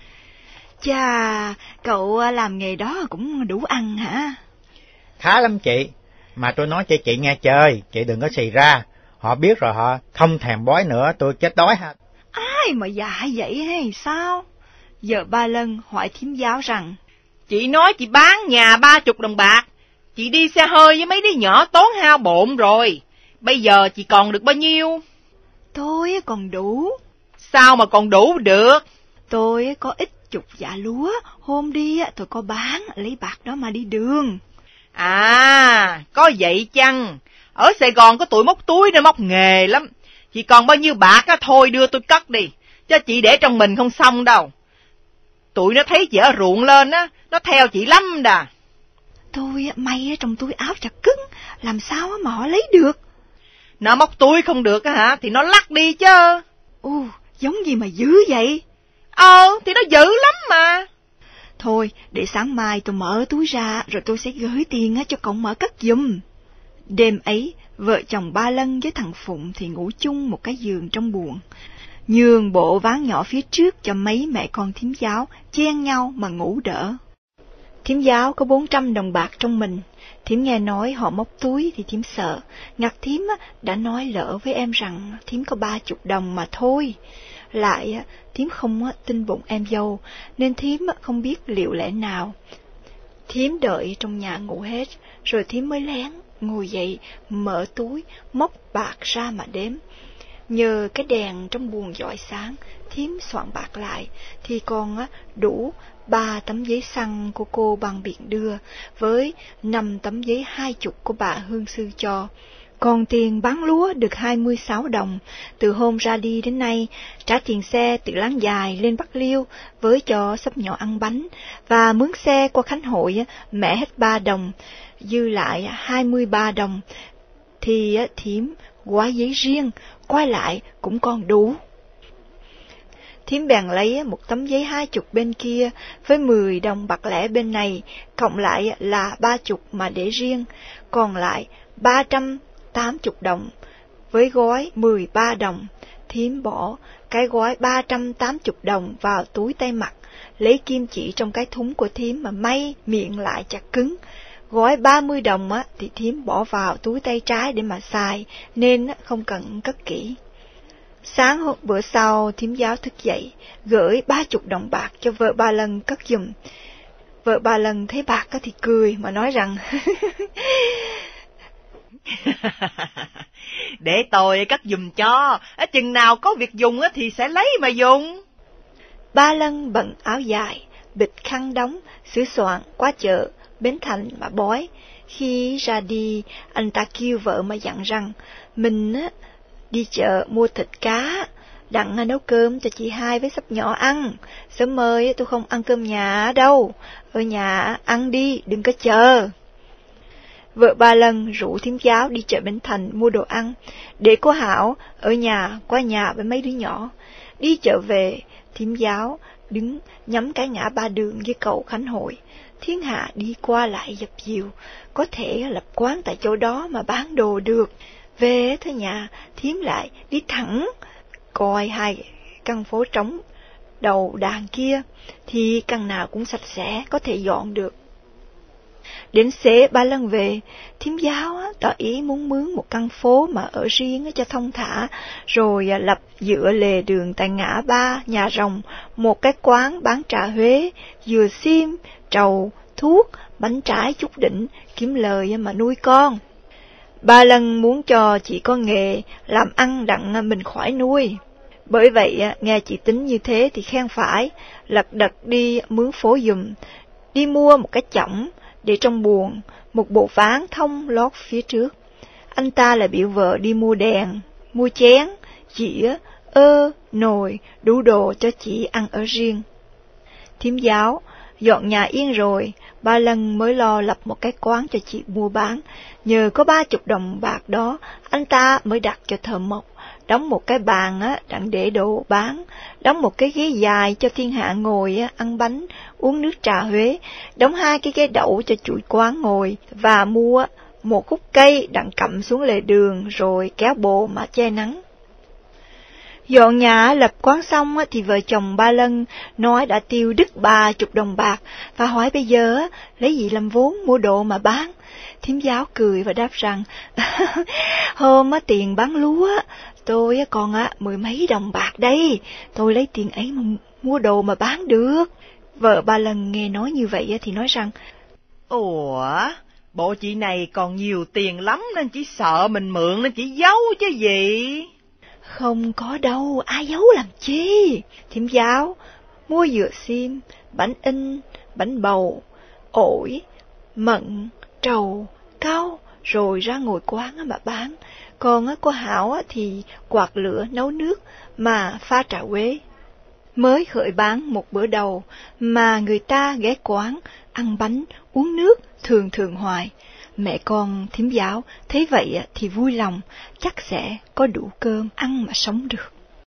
Chà, cậu làm nghề đó cũng đủ ăn hả? Khá lắm chị, mà tôi nói cho chị nghe chơi, chị đừng có xì ra. Họ biết rồi họ không thèm bói nữa, tôi chết đói ha. Ai mà dạ vậy hay sao? Giờ Ba Lân hỏi thím giáo rằng, chị nói chị bán nhà ba chục đồng bạc, chị đi xe hơi với mấy đứa nhỏ tốn hao bộn rồi, bây giờ chị còn được bao nhiêu? Tôi còn đủ. Sao mà còn đủ được? Tôi có ít chục dạ lúa, hôm đi tôi có bán, lấy bạc đó mà đi đường. À, có vậy chăng? Ở Sài Gòn có tụi móc túi nên móc nghề lắm. Chị còn bao nhiêu bạc á, thôi đưa tôi cất đi, chứ chị để trong mình không xong đâu. Tụi nó thấy chị ở ruộng lên á, nó theo chị lắm đà. Tôi may trong túi áo chặt cứng, làm sao mà họ lấy được? Nó móc túi không được á hả, thì nó lắc đi chứ. Ồ, giống gì mà dữ vậy? Ờ, thì nó dữ lắm mà. Thôi, để sáng mai tôi mở túi ra, rồi tôi sẽ gửi tiền cho cậu mở cất giùm. Đêm ấy, vợ chồng Ba Lân với thằng Phụng thì ngủ chung một cái giường trong buồng, nhường bộ ván nhỏ phía trước cho mấy mẹ con thím giáo chen nhau mà ngủ đỡ. Thím giáo có bốn trăm đồng bạc trong mình, thím nghe nói họ móc túi thì thím sợ, ngặt thím đã nói lỡ với em rằng thím có ba chục đồng mà thôi. Lại thím không tin bụng em dâu, nên thím không biết liệu lẽ nào. Thím đợi trong nhà ngủ hết, rồi thím mới lén ngồi dậy, mở túi, móc bạc ra mà đếm. Nhờ cái đèn trong buồng dọi sáng, thím soạn bạc lại, thì còn đủ ba tấm giấy xăng của cô Bằng Biển đưa, với năm tấm giấy hai chục của bà Hương Sư cho. Còn tiền bán lúa được hai mươi sáu đồng, từ hôm ra đi đến nay, trả tiền xe từ Láng Dài lên Bắc Liêu với cho sắp nhỏ ăn bánh, và mướn xe qua Khánh Hội mẹ hết ba đồng, dư lại hai mươi ba đồng, thì thím gói giấy riêng, quay lại cũng còn đủ. Thím bèn lấy một tấm giấy hai chục bên kia với mười đồng bạc lẻ bên này, cộng lại là ba chục mà để riêng, còn lại ba trăm tám chục đồng với gói mười ba đồng. Thím bỏ cái gói ba trăm tám chục đồng vào túi tay mặt, lấy kim chỉ trong cái thúng của thím mà may miệng lại chặt cứng. Gói ba mươi đồng á thì thím bỏ vào túi tay trái để mà xài, nên không cần cất kỹ. Sáng bữa sau, thím giáo thức dậy, gửi ba chục đồng bạc cho vợ Ba Lân cất giùm. Vợ Ba Lân thấy bạc thì cười mà nói rằng, để tôi cất giùm cho, chừng nào có việc dùng thì sẽ lấy mà dùng. Ba Lân bận áo dài, bịt khăn đóng, sửa soạn qua chợ Bến Thành mà bói. Khi ra đi, anh ta kêu vợ mà dặn rằng, mình á đi chợ mua thịt cá, đặng nấu cơm cho chị hai với sắp nhỏ ăn. Sớm mời tôi không ăn cơm nhà đâu, ở nhà ăn đi, đừng có chờ. Vợ Ba Lân rủ thím giáo đi chợ Bến Thành mua đồ ăn, để cô Hảo ở nhà qua nhà với mấy đứa nhỏ. Đi chợ về, thím giáo đứng nhắm cái ngã ba đường với cầu Khánh Hội. Thiên hạ đi qua lại dập dìu, có thể lập quán tại chỗ đó mà bán đồ được. Về tới nhà, thím lại đi thẳng coi hai căn phố trống đầu đàn kia, thì căn nào cũng sạch sẽ, có thể dọn được. Đến xế Ba Lân về, thím giáo á, tỏ ý muốn mướn một căn phố mà ở riêng cho thông thả, rồi lập giữa lề đường tại ngã ba nhà rồng một cái quán bán trà Huế, dừa xiêm, trầu, thuốc, bánh trái chút đỉnh, kiếm lời mà nuôi con. Ba Lân muốn cho chị có nghề làm ăn đặng mình khỏi nuôi. Bởi vậy nghe chị tính như thế thì khen phải, lật đật đi mướn phố giùm, đi mua một cái chõng để trong buồng, một bộ ván thông lót phía trước. Anh ta lại biểu vợ đi mua đèn, mua chén, dĩa ơ, nồi, đủ đồ cho chị ăn ở riêng. Thím Giáo dọn nhà yên rồi, ba lần mới lo lập một cái quán cho chị mua bán. Nhờ có ba chục đồng bạc đó, anh ta mới đặt cho thợ mộc, đóng một cái bàn á, đặng để đồ bán, đóng một cái ghế dài cho thiên hạ ngồi á, ăn bánh, uống nước trà Huế, đóng hai cái ghế đậu cho chủ quán ngồi, và mua một khúc cây đặng cắm xuống lề đường rồi kéo bồ mà che nắng. Dọn nhà lập quán xong thì vợ chồng Ba Lân nói đã tiêu đứt ba chục đồng bạc và hỏi bây giờ lấy gì làm vốn mua đồ mà bán. Thím Giáo cười và đáp rằng hôm tiền bán lúa tôi còn mười mấy đồng bạc đây, tôi lấy tiền ấy mà mua đồ mà bán được. Vợ Ba Lân nghe nói như vậy thì nói rằng ủa, bộ chị này còn nhiều tiền lắm nên chỉ sợ mình mượn nên chỉ giấu chứ gì. Không có đâu, ai giấu làm chi. Thím Giáo mua dừa xiêm, bánh in, bánh bầu, ổi, mận, trầu, cau, rồi ra ngồi quán mà bán. Còn cô Hảo thì quạt lửa nấu nước mà pha trà quế. Mới khởi bán một bữa đầu mà người ta ghé quán, ăn bánh, uống nước, thường thường hoài. Mẹ con Thím Giáo thấy vậy thì vui lòng, chắc sẽ có đủ cơm ăn mà sống được.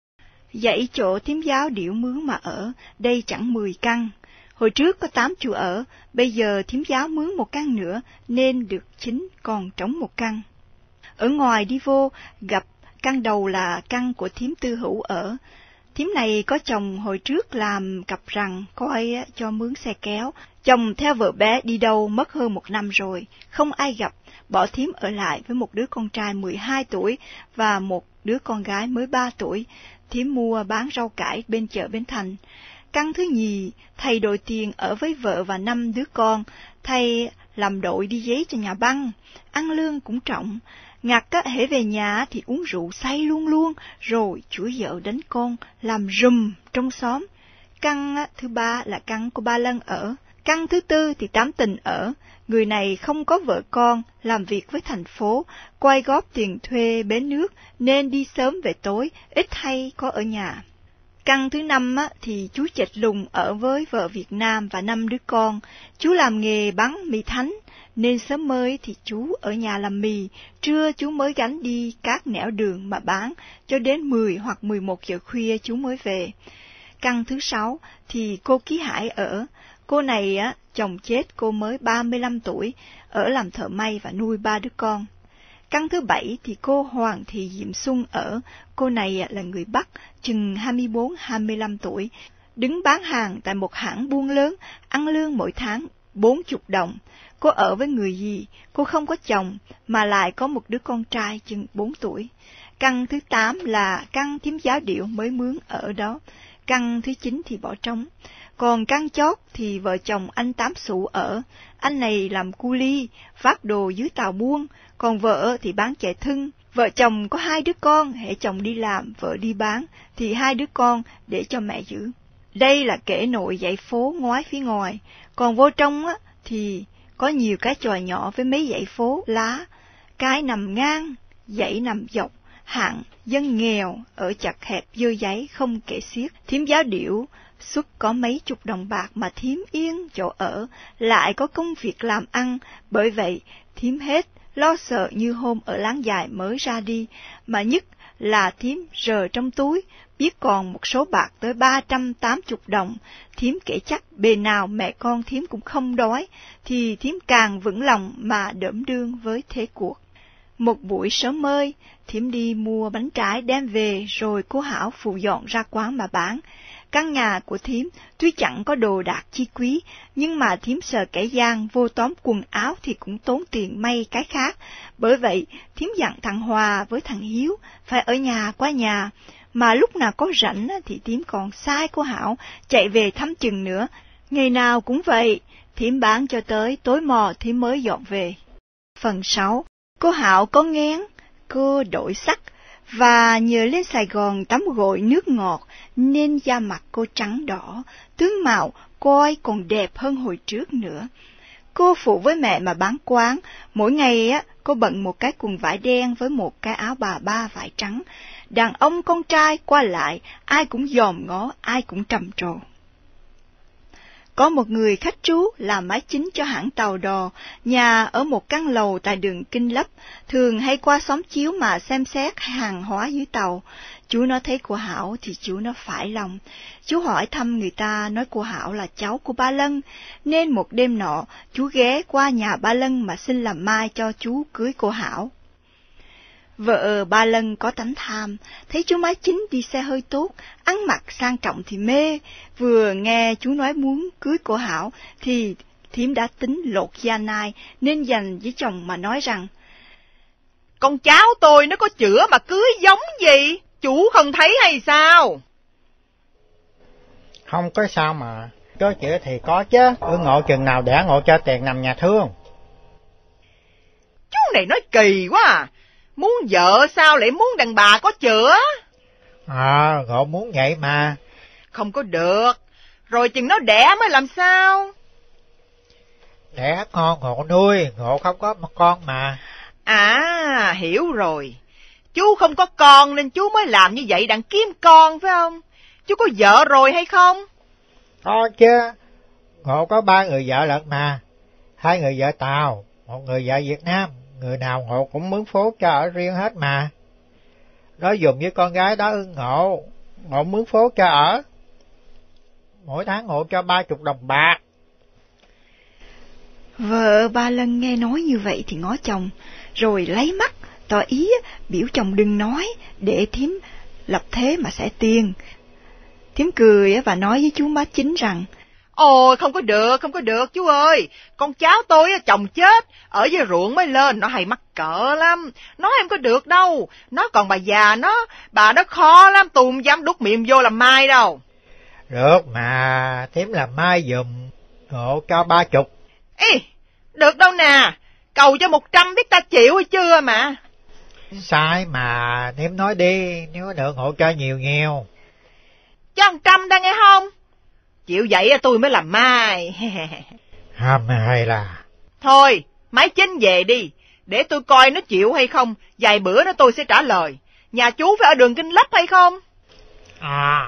Dãy chỗ Thím Giáo điểu mướn mà ở, đây chẳng mười căn. Hồi trước có tám chủ ở, bây giờ Thím Giáo mướn một căn nữa nên được chín, còn trống một căn. Ở ngoài đi vô, gặp căn đầu là căn của Thím Tư Hữu ở. Thím này có chồng hồi trước làm cặp rằng coi cho mướn xe kéo. Chồng theo vợ bé đi đâu mất hơn một năm rồi, không ai gặp, bỏ Thím ở lại với một đứa con trai mười hai tuổi và một đứa con gái mới ba tuổi. Thím mua bán rau cải bên chợ Bến Thành. Căn thứ nhì, thầy đội tiền ở với vợ và năm đứa con, thầy làm đội đi giấy cho nhà băng, ăn lương cũng trọng. Ngặt á, hễ về nhà thì uống rượu say luôn luôn, rồi chửi vợ đánh con, làm rùm trong xóm. Căn á, thứ ba là căn của Ba Lân ở. Căn thứ tư thì Tám Tình ở. Người này không có vợ con, làm việc với thành phố, quay góp tiền thuê bến nước, nên đi sớm về tối, ít hay có ở nhà. Căn thứ năm á, thì chú Chệch Lùng ở với vợ Việt Nam và năm đứa con. Chú làm nghề bán mì thánh, nên sớm mới thì chú ở nhà làm mì, trưa chú mới gánh đi các nẻo đường mà bán, cho đến mười hoặc mười một giờ khuya chú mới về. Căn thứ sáu thì cô Ký Hải ở. Cô này á, chồng chết cô mới ba mươi lăm tuổi, ở làm thợ may và nuôi ba đứa con. Căn thứ bảy thì cô Hoàng Thị Diệm Xuân ở. Cô này là người Bắc, chừng hai mươi bốn hai mươi lăm tuổi, đứng bán hàng tại một hãng buôn lớn, ăn lương mỗi tháng bốn chục đồng. Cô ở với người gì? Cô không có chồng, mà lại có một đứa con trai chừng bốn tuổi. Căn thứ tám là căn Thím Giáo điệu mới mướn ở đó. Căn thứ chín thì bỏ trống. Còn căn chót thì vợ chồng anh Tám Sụ ở. Anh này làm cu li, vác đồ dưới tàu buôn, còn vợ thì bán chè thưng. Vợ chồng có hai đứa con, hễ chồng đi làm, vợ đi bán, thì hai đứa con để cho mẹ giữ. Đây là kể nội dãy phố ngoái phía ngoài, còn vô trong á, thì có nhiều cái chòi nhỏ với mấy dãy phố lá, cái nằm ngang, dãy nằm dọc, hạng dân nghèo ở chặt hẹp dơ giấy không kể xiết. Thím Giáo điệu suất có mấy chục đồng bạc mà thím yên chỗ ở, lại có công việc làm ăn, bởi vậy thím hết lo sợ như hôm ở Láng Dài mới ra đi, mà nhất là thím rờ trong túi, biết còn một số bạc tới ba trăm tám mươi đồng. Thím kể chắc bề nào mẹ con thím cũng không đói, thì thím càng vững lòng mà đỡm đương với thế cuộc. Một buổi sớm mơi, thím đi mua bánh trái đem về, rồi cô Hảo phụ dọn ra quán mà bán. Căn nhà của thím tuy chẳng có đồ đạc chi quý, nhưng mà thím sợ kẻ gian vô tóm quần áo thì cũng tốn tiền may cái khác. Bởi vậy, thím dặn thằng Hòa với thằng Hiếu phải ở nhà qua nhà, mà lúc nào có rảnh thì thím còn sai cô Hảo chạy về thăm chừng nữa. Ngày nào cũng vậy, thím bán cho tới tối mò thím mới dọn về. Phần sáu. Cô Hảo có nghén, cô đổi sắc, và nhờ lên Sài Gòn tắm gội nước ngọt nên da mặt cô trắng đỏ, tướng mạo coi còn đẹp hơn hồi trước nữa. Cô phụ với mẹ mà bán quán, mỗi ngày á cô bận một cái quần vải đen với một cái áo bà ba vải trắng. đàn ông con trai qua lại, ai cũng dòm ngó, ai cũng trầm trồ. Có một người khách trú làm mái chính cho hãng tàu đò, nhà ở một căn lầu tại đường Kinh Lấp, thường hay qua xóm chiếu mà xem xét hàng hóa dưới tàu. Chú nó thấy cô Hảo thì chú nó phải lòng. Chú hỏi thăm người ta, nói cô Hảo là cháu của ba Lân, nên một đêm nọ, chú ghé qua nhà ba Lân mà xin làm mai cho chú cưới cô Hảo. Vợ ba Lân có tánh tham, thấy chú mái chính đi xe hơi tốt, ăn mặc sang trọng thì mê. Vừa nghe chú nói muốn cưới cô Hảo, thì thím đã tính lột da nai, nên dành với chồng mà nói rằng: Con cháu tôi nó có chữa mà cưới giống gì, chú không thấy hay sao? Không có sao mà, có chữa thì có chứ, ưng ngộ chừng nào đẻ ngộ cho tiền nằm nhà thương. Chú này nói kỳ quá à, muốn vợ sao lại muốn đàn bà có chữa? À, ngộ muốn vậy mà. Không có được, rồi chừng nó đẻ mới làm sao? Đẻ con ngộ nuôi, ngộ không có một con mà. À, hiểu rồi. Chú không có con nên chú mới làm như vậy đặng kiếm con phải không? Chú có vợ rồi hay không? Có chứ, ngộ có ba người vợ lận mà. Hai người vợ Tàu, một người vợ Việt Nam. Người nào ngộ cũng mướn phố cho ở riêng hết mà. Nó dùng với con gái đó ưng ngộ, ngộ mướn phố cho ở. Mỗi tháng ngộ cho ba chục đồng bạc. Vợ ba Lân nghe nói như vậy thì ngó chồng, rồi lấy mắt, tỏ ý biểu chồng đừng nói, để thím lập thế mà sẽ tiền. Thím cười và nói với chú má chính rằng: Ôi, không có được, không có được chú ơi. Con cháu tôi chồng chết, ở dưới ruộng mới lên, nó hay mắc cỡ lắm. Nói em có được đâu, nó còn bà già nó, bà nó khó lắm, tôi không dám đút miệng vô làm mai đâu. Được mà, thím làm mai giùm, ngộ cho ba chục. Ê, được đâu nè, cầu cho một trăm biết ta chịu hay chưa mà. Sai mà, thím nói đi, nếu được ngộ cho nhiều nhiều. Cho một trăm đã nghe không? Chịu vậy tôi mới làm mai. Hàm hay là... Thôi, máy chính về đi, để tôi coi nó chịu hay không, vài bữa nữa tôi sẽ trả lời. Nhà chú phải ở đường Kinh Lấp hay không? À.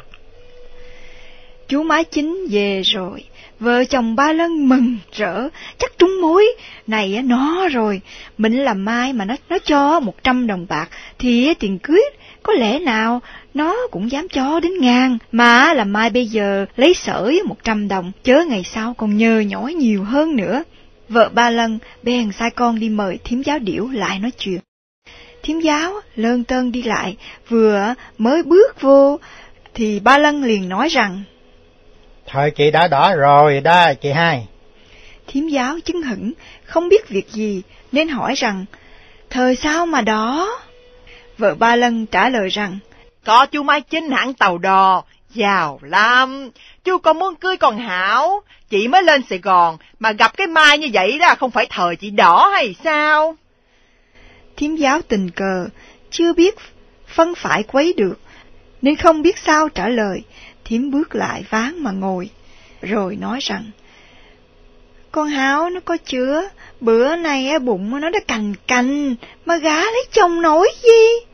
Chú mái chính về rồi, vợ chồng ba Lân mừng rỡ, chắc trúng mối này nó rồi. Mình làm mai mà nó nó cho một trăm đồng bạc thì tiền cưới có lẽ nào nó cũng dám cho đến ngàn. Mà làm mai bây giờ lấy sởi một trăm đồng, chớ ngày sau còn nhờ nhỏi nhiều hơn nữa. Vợ ba Lân bèn sai con đi mời thím giáo Điểu lại nói chuyện. Thím giáo lơn tơn đi lại, vừa mới bước vô thì ba Lân liền nói rằng: Thời chị đã đỏ rồi đó chị hai. Thím giáo chứng hững, không biết việc gì, nên hỏi rằng: Thời sao mà đỏ? Vợ ba Lân trả lời rằng: Có chú Mai Chính hãng tàu đò, giàu lắm. Chú còn muốn cưới con Hảo, chị mới lên Sài Gòn, mà gặp cái Mai như vậy đó, không phải thời chị đỏ hay sao? Thím giáo tình cờ, chưa biết phân phải quấy được, nên không biết sao trả lời. Thím bước lại ván mà ngồi, rồi nói rằng: Con Hảo nó có chữa, bữa nay bụng nó đã cành cành, mà gả lấy chồng nổi gì.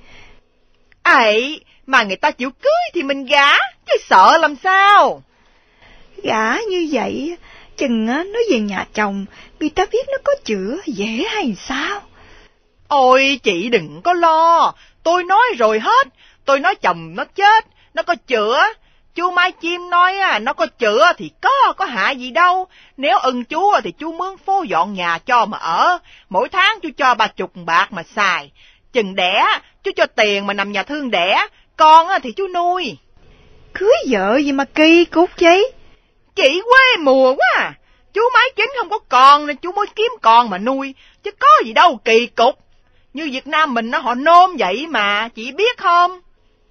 Ấy, mà người ta chịu cưới thì mình gả, chứ sợ làm sao? Gả như vậy, chừng nó về nhà chồng, người ta biết nó có chữa, dễ hay sao? Ôi, chị đừng có lo, tôi nói rồi hết, tôi nói chồng nó chết, nó có chữa. Chú Mai Chim nói à, nó có chữa thì có, có hại gì đâu. Nếu ưng chú thì chú mướn phố dọn nhà cho mà ở, mỗi tháng chú cho ba chục bạc mà xài. Chừng đẻ, chú cho tiền mà nằm nhà thương đẻ, con thì chú nuôi. Cưới vợ gì mà kỳ cục vậy? Chị quê mùa quá à, chú Mai Chính không có con nên chú mới kiếm con mà nuôi, chứ có gì đâu kỳ cục. Như Việt Nam mình nó họ nôm vậy mà, chị biết không?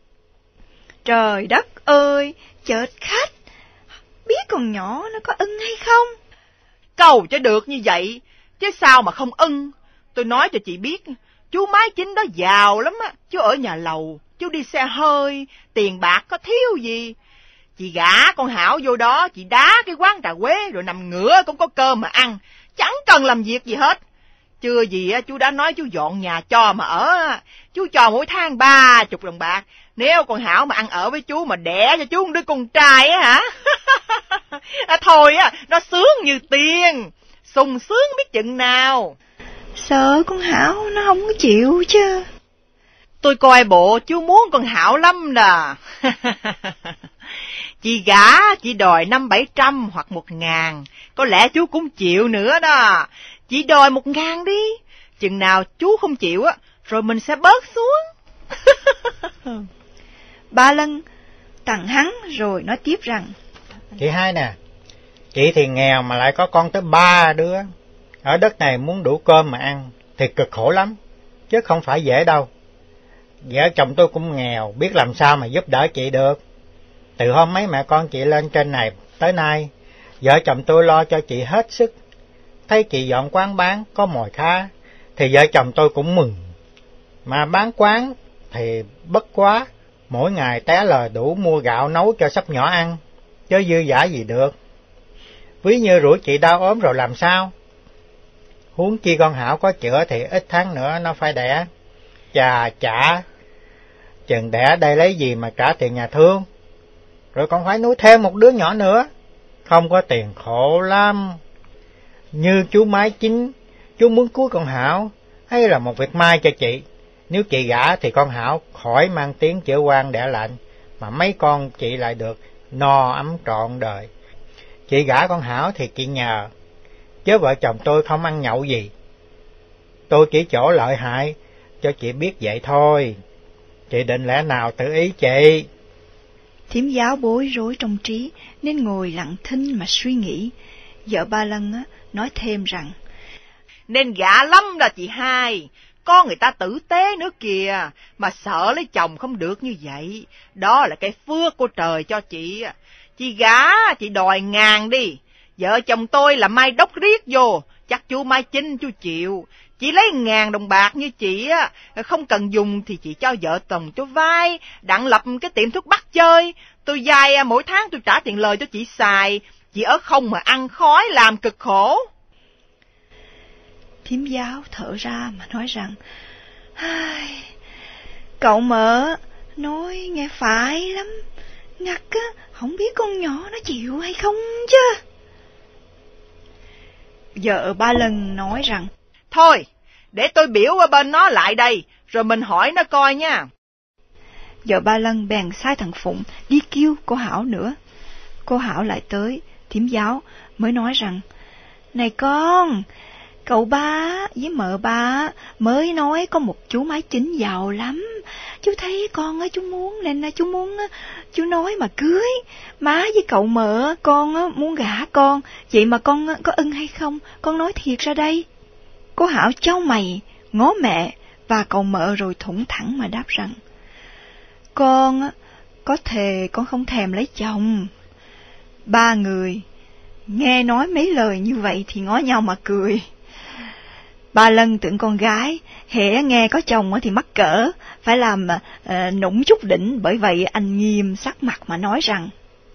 Trời đất ơi, chợt khách, biết con nhỏ nó có ưng hay không? Cầu cho được như vậy, chứ sao mà không ưng. Tôi nói cho chị biết, chú Mai Chính đó giàu lắm á, chú ở nhà lầu, chú đi xe hơi, tiền bạc có thiếu gì. Chị gả con Hảo vô đó, chị đá cái quán trà quế rồi nằm ngửa cũng có cơm mà ăn, chẳng cần làm việc gì hết. Chưa gì chú đã nói chú dọn nhà cho mà ở. Chú cho mỗi tháng ba chục đồng bạc. Nếu con Hảo mà ăn ở với chú mà đẻ cho chú một đứa con trai á hả? À, thôi á, nó sướng như tiên, sung sướng biết chừng nào. Sợ con Hảo nó không có chịu chứ. Tôi coi bộ chú muốn con Hảo lắm nè. Chị gả chị đòi năm bảy trăm hoặc một ngàn, có lẽ chú cũng chịu nữa đó. Chị đòi một ngàn đi, chừng nào chú không chịu á, rồi mình sẽ bớt xuống. Ba Lân tặng hắn rồi nói tiếp rằng: Chị hai nè, chị thì nghèo mà lại có con tới ba đứa. Ở đất này muốn đủ cơm mà ăn thì cực khổ lắm, chứ không phải dễ đâu. Vợ chồng tôi cũng nghèo, biết làm sao mà giúp đỡ chị được. Từ hôm mấy mẹ con chị lên trên này tới nay, vợ chồng tôi lo cho chị hết sức. Thấy chị dọn quán bán có mồi khá, thì vợ chồng tôi cũng mừng. Mà bán quán thì bất quá, mỗi ngày té lời đủ mua gạo nấu cho sắp nhỏ ăn, chứ dư dả gì được. Ví như rủi chị đau ốm rồi làm sao? Huống chi con Hảo có chữa thì ít tháng nữa nó phải đẻ. Chà chả, chừng đẻ đây lấy gì mà trả tiền nhà thương, rồi còn phải nuôi thêm một đứa nhỏ nữa. Không có tiền khổ lắm. Như chú Mái Chính, chú muốn cưới con Hảo hay là một việc mai cho chị. Nếu chị gả thì con Hảo khỏi mang tiếng chữa quan đẻ lạnh, mà mấy con chị lại được no ấm trọn đời. Chị gả con Hảo thì chị nhờ, chứ vợ chồng tôi không ăn nhậu gì. Tôi chỉ chỗ lợi hại cho chị biết vậy thôi. Chị định lẽ nào tự ý chị. Thím giáo bối rối trong trí nên ngồi lặng thinh mà suy nghĩ. Vợ Ba Lân á, nói thêm rằng: Nên gả lắm là chị hai, con người ta tử tế nữa kìa, mà sợ lấy chồng không được như vậy. Đó là cái phước của trời cho chị. Chị gả chị đòi ngàn đi, vợ chồng tôi là mai đốc riết vô, chắc chú Mai Chính chú chịu. Chị lấy ngàn đồng bạc như chị á, không cần dùng thì chị cho vợ chồng cho vay, đặng lập cái tiệm thuốc bắc chơi. Tôi vay mỗi tháng tôi trả tiền lời cho chị xài, chị ở không mà ăn khói làm cực khổ. Thím giáo thở ra mà nói rằng: Cậu mợ nói nghe phải lắm, ngặt á, không biết con nhỏ nó chịu hay không chứ. Vợ Ba Lần nói rằng: Thôi, để tôi biểu ở bên nó lại đây, rồi mình hỏi nó coi nha. Vợ Ba Lân bèn sai thằng Phụng đi kêu cô Hảo nữa. Cô Hảo lại tới, thím giáo mới nói rằng: Này con, cậu ba với mợ ba mới nói có một chú Mái Chính giàu lắm. Chú thấy con á, chú muốn nên chú muốn chú nói mà cưới. Má với cậu mợ con á, muốn gả con, vậy mà con có ưng hay không? Con nói thiệt ra đây. Cô Hảo chau mày ngó mẹ và cậu mợ rồi thủng thẳng mà đáp rằng: Con á, có thề con không thèm lấy chồng. Ba người nghe nói mấy lời như vậy thì ngó nhau mà cười. Ba Lân tưởng con gái hễ nghe có chồng thì mắc cỡ, phải làm uh, nũng chút đỉnh, bởi vậy anh nghiêm sắc mặt mà nói rằng: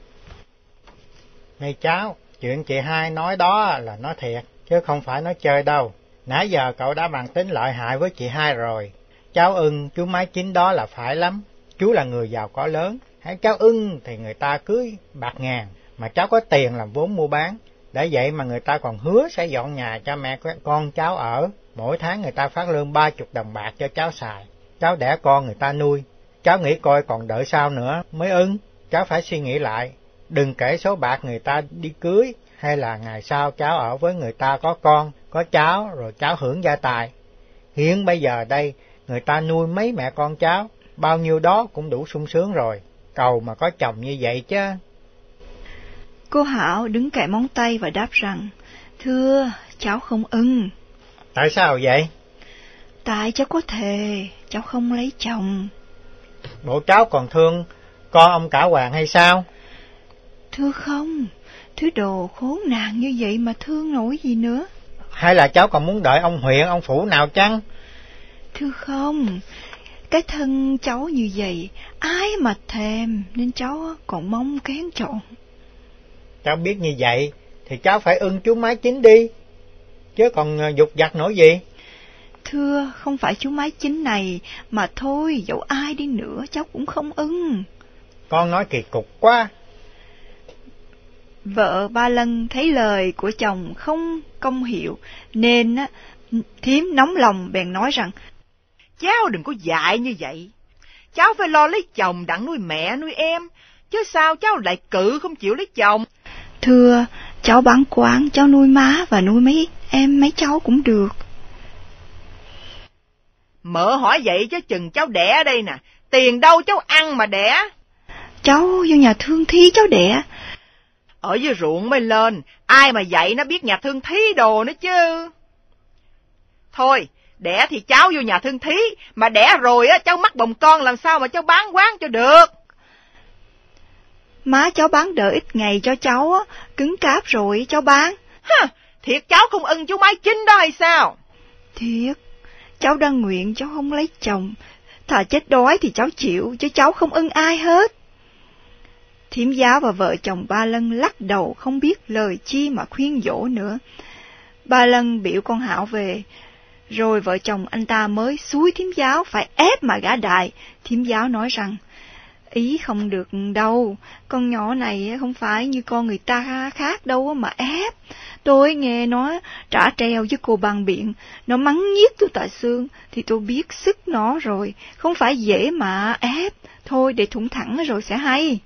Này cháu, chuyện chị hai nói đó là nói thiệt, chứ không phải nói chơi đâu. Nãy giờ cậu đã bàn tính lợi hại với chị hai rồi. Cháu ưng chú Mái Chính đó là phải lắm. Chú là người giàu có lớn. Hãy cháu ưng thì người ta cưới bạc ngàn, mà cháu có tiền làm vốn mua bán. Để vậy mà người ta còn hứa sẽ dọn nhà cho mẹ con cháu ở. Mỗi tháng người ta phát lương ba chục đồng bạc cho cháu xài. Cháu đẻ con người ta nuôi. Cháu nghĩ coi còn đợi sao nữa mới ưng. Cháu phải suy nghĩ lại. Đừng kể số bạc người ta đi cưới, hay là ngày sau cháu ở với người ta có con, có cháu, rồi cháu hưởng gia tài. Hiện bây giờ đây, người ta nuôi mấy mẹ con cháu, bao nhiêu đó cũng đủ sung sướng rồi. Cầu mà có chồng như vậy chứ. Cô Hảo đứng cạnh móng tay và đáp rằng: Thưa, cháu không ưng. Tại sao vậy? Tại cháu có thề, cháu không lấy chồng. Bộ cháu còn thương con ông cả Hoàng hay sao? Thưa không, thứ đồ khốn nạn như vậy mà thương nổi gì nữa. Hay là cháu còn muốn đợi ông huyện, ông phủ nào chăng? Thưa không, cái thân cháu như vậy, ai mà thèm, nên cháu còn mong kén chọn. Cháu biết như vậy, thì cháu phải ưng chú Mái Chính đi, chứ còn dục vặt nổi gì. Thưa, không phải chú Mái Chính này, mà thôi, dẫu ai đi nữa cháu cũng không ưng. Con nói kỳ cục quá. Vợ Ba Lân thấy lời của chồng không công hiệu, nên á, thím nóng lòng bèn nói rằng, cháu đừng có dại như vậy. Cháu phải lo lấy chồng đặng nuôi mẹ nuôi em, chứ sao cháu lại cự không chịu lấy chồng. Thưa, cháu bán quán, cháu nuôi má và nuôi mấy em mấy cháu cũng được. Mợ hỏi vậy chứ chừng cháu đẻ đây nè, tiền đâu cháu ăn mà đẻ. Cháu vô nhà thương thí cháu đẻ. Ở dưới ruộng mới lên, ai mà dạy nó biết nhà thương thí đồ nữa chứ. Thôi, đẻ thì cháu vô nhà thương thí, mà đẻ rồi á cháu mắc bồng con làm sao mà cháu bán quán cho được. Má cháu bán đợi ít ngày cho cháu á, cứng cáp rồi cháu bán. Hả, thiệt cháu không ưng chú Mái Chính đó hay sao? Thiệt, cháu đang nguyện cháu không lấy chồng, thà chết đói thì cháu chịu, chứ cháu không ưng ai hết. Thím Giáo và vợ chồng Ba Lân lắc đầu không biết lời chi mà khuyên dỗ nữa. Ba Lân biểu con Hảo về, rồi vợ chồng anh ta mới xúi thím Giáo phải ép mà gả đại. Thím Giáo nói rằng, ý không được đâu, con nhỏ này không phải như con người ta khác đâu mà ép. Tôi nghe nó trả treo với cô bằng biện, nó mắng nhiếc tôi tại xương, thì tôi biết sức nó rồi, không phải dễ mà ép. Thôi để thủng thẳng rồi sẽ hay.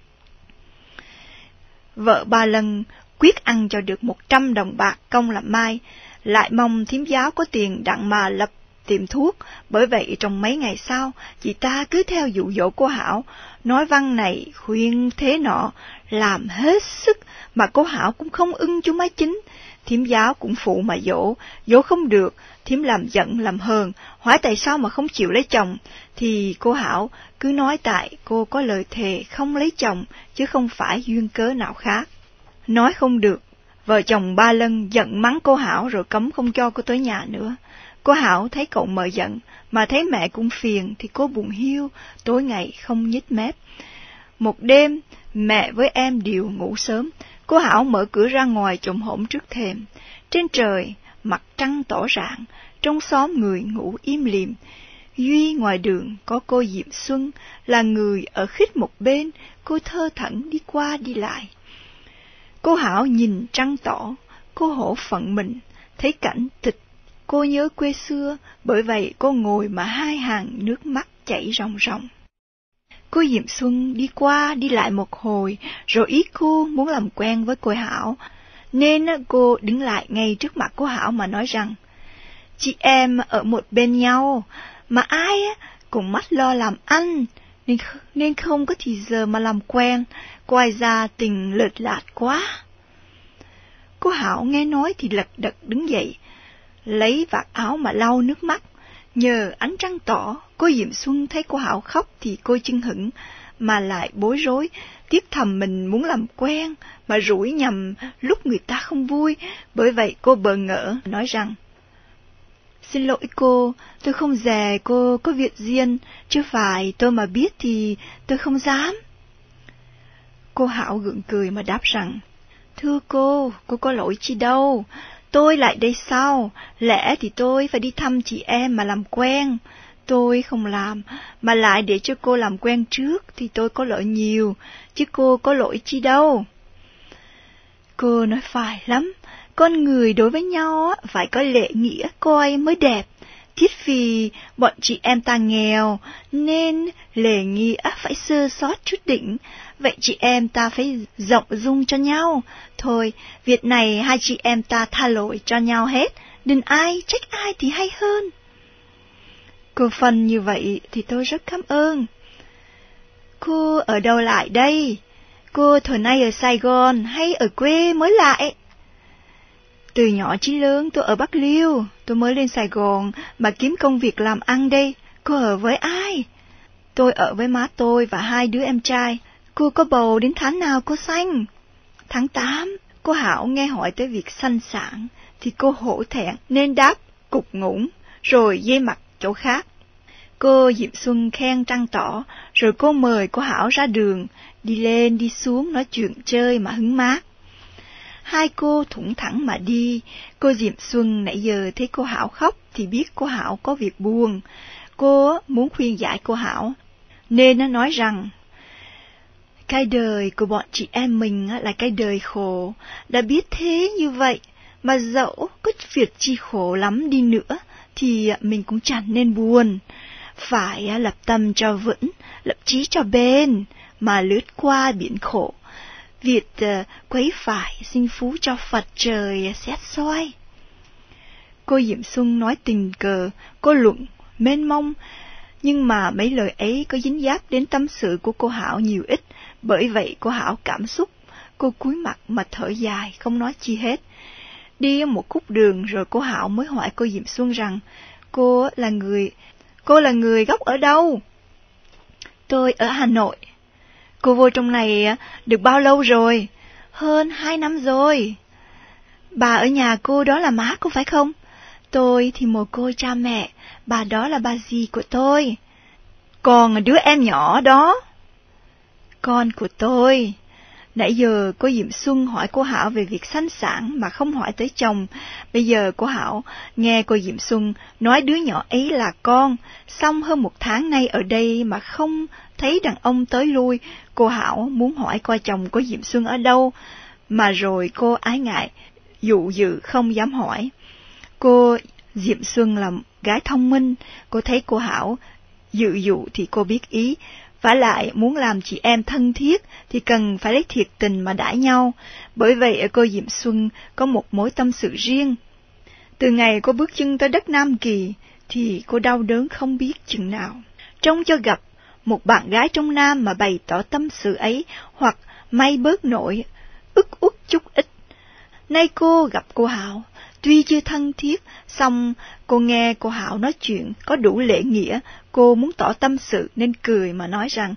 Vợ Ba Lân quyết ăn cho được một trăm đồng bạc công làm mai, lại mong thím Giáo có tiền đặng mà lập tiệm thuốc. Bởi vậy trong mấy ngày sau, chị ta cứ theo dụ dỗ cô Hảo, nói văn này khuyên thế nọ, làm hết sức mà cô Hảo cũng không ưng chú Mái Chính. Thím Giáo cũng phụ mà dỗ, dỗ không được, thím làm giận làm hờn, hỏi tại sao mà không chịu lấy chồng, thì cô Hảo cứ nói tại cô có lời thề không lấy chồng, chứ không phải duyên cớ nào khác. Nói không được, vợ chồng Ba Lân giận mắng cô Hảo rồi cấm không cho cô tới nhà nữa. Cô Hảo thấy cậu mờ giận, mà thấy mẹ cũng phiền thì cô buồn hiu, tối ngày không nhích mép. Một đêm, mẹ với em đều ngủ sớm, cô Hảo mở cửa ra ngoài chồm hổm trước thềm. Trên trời, mặt trăng tỏ rạng, trong xóm người ngủ im lìm. Duy ngoài đường có cô Diệm Xuân, là người ở khít một bên, cô thơ thẩn đi qua đi lại. Cô Hảo nhìn trăng tỏ, cô hổ phận mình, thấy cảnh tịch. Cô nhớ quê xưa, bởi vậy cô ngồi mà hai hàng nước mắt chảy ròng ròng. Cô Diệm Xuân đi qua đi lại một hồi, rồi ý cô muốn làm quen với cô Hảo, nên cô đứng lại ngay trước mặt cô Hảo mà nói rằng, chị em ở một bên nhau, mà ai cũng mắt lo làm ăn, nên, nên không có thì giờ mà làm quen, quay ra tình lệch lạc quá. Cô Hảo nghe nói thì lật đật đứng dậy, lấy vạt áo mà lau nước mắt. Nhờ ánh trăng tỏ, cô Diệm Xuân thấy cô Hảo khóc thì cô chưng hửng, mà lại bối rối, tiếc thầm mình muốn làm quen, mà rủi nhầm lúc người ta không vui. Bởi vậy cô bỡ ngỡ, nói rằng, xin lỗi cô, tôi không dè cô có việc riêng, chứ phải tôi mà biết thì tôi không dám. Cô Hảo gượng cười mà đáp rằng, thưa cô, cô có lỗi chi đâu. Tôi lại đây sau, lẽ thì tôi phải đi thăm chị em mà làm quen. Tôi không làm, mà lại để cho cô làm quen trước thì tôi có lỗi nhiều, chứ cô có lỗi chi đâu. Cô nói phải lắm, con người đối với nhau phải có lễ nghĩa coi mới đẹp. Thiết vì bọn chị em ta nghèo, nên lễ nghĩa phải sơ sót chút đỉnh, vậy chị em ta phải rộng dung cho nhau. Thôi, việc này hai chị em ta tha lỗi cho nhau hết, đừng ai trách ai thì hay hơn. Cô Phân như vậy thì tôi rất cảm ơn. Cô ở đâu lại đây? Cô thời nay ở Sài Gòn hay ở quê mới lại? Từ nhỏ chí lớn tôi ở Bắc Liêu, tôi mới lên Sài Gòn mà kiếm công việc làm ăn đây. Cô ở với ai? Tôi ở với má tôi và hai đứa em trai. Cô có bầu đến tháng nào cô sanh? Tháng tám. Cô Hảo nghe hỏi tới việc sanh sản thì cô hổ thẹn nên đáp cục ngủng, rồi dê mặt chỗ khác. Cô Diệm Xuân khen trăng tỏ, rồi cô mời cô Hảo ra đường, đi lên đi xuống nói chuyện chơi mà hứng mát. Hai cô thủng thẳng mà đi. Cô Diệm Xuân nãy giờ thấy cô Hảo khóc thì biết cô Hảo có việc buồn. Cô muốn khuyên giải cô Hảo, nên nó nói rằng cái đời của bọn chị em mình là cái đời khổ. Đã biết thế như vậy, mà dẫu có việc chi khổ lắm đi nữa, thì mình cũng chẳng nên buồn. Phải lập tâm cho vững, lập trí cho bền, mà lướt qua biển khổ. Việc uh, quấy phải sinh phú cho Phật trời xét soi. Cô Diệm Xuân nói tình cờ, cô luận mênh mông, nhưng mà mấy lời ấy có dính dáp đến tâm sự của cô Hảo nhiều ít. Bởi vậy cô Hảo cảm xúc, cô cúi mặt mà thở dài, không nói chi hết. Đi một khúc đường rồi cô Hảo mới hỏi cô Diệm Xuân rằng cô là người cô là người gốc ở đâu? Tôi ở Hà Nội. Cô vô trong này được bao lâu rồi? Hơn hai năm rồi. Bà ở nhà cô đó là má cô phải không? Tôi thì mồ côi cha mẹ, bà đó là bà dì của tôi. Còn đứa em nhỏ đó? Con của tôi. Nãy giờ cô Diệm Xuân hỏi cô Hảo về việc sanh sản mà không hỏi tới chồng. Bây giờ cô Hảo nghe cô Diệm Xuân nói đứa nhỏ ấy là con, xong hơn một tháng nay ở đây mà không thấy đàn ông tới lui. Cô Hảo muốn hỏi coi chồng cô Diệm Xuân ở đâu, mà rồi cô ái ngại, dụ dự không dám hỏi. Cô Diệm Xuân là gái thông minh, cô thấy cô Hảo dụ dụ thì cô biết ý. Vả lại muốn làm chị em thân thiết thì cần phải lấy thiệt tình mà đãi nhau. Bởi vậy cô Diệm Xuân có một mối tâm sự riêng. Từ ngày cô bước chân tới đất Nam Kỳ thì cô đau đớn không biết chừng nào. Trông cho gặp một bạn gái trong Nam mà bày tỏ tâm sự ấy, hoặc may bớt nỗi ức uất chút ít. Nay cô gặp cô Hảo, tuy chưa thân thiết, song cô nghe cô Hảo nói chuyện có đủ lễ nghĩa, cô muốn tỏ tâm sự nên cười mà nói rằng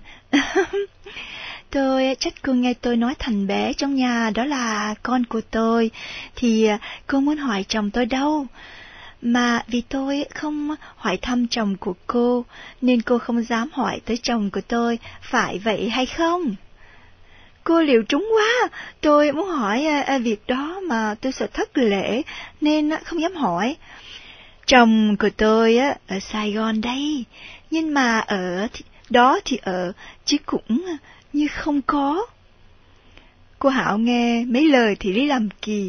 tôi trách cô nghe tôi nói thằng bé trong nhà đó là con của tôi, thì cô muốn hỏi chồng tôi đâu. Mà vì tôi không hỏi thăm chồng của cô, nên cô không dám hỏi tới chồng của tôi, phải vậy hay không? Cô liệu trúng quá, tôi muốn hỏi à, việc đó mà tôi sợ thất lễ, nên không dám hỏi. Chồng của tôi á, ở Sài Gòn đây, nhưng mà ở thì, đó thì ở, chứ cũng như không có. Cô Hảo nghe mấy lời thì lấy làm kỳ.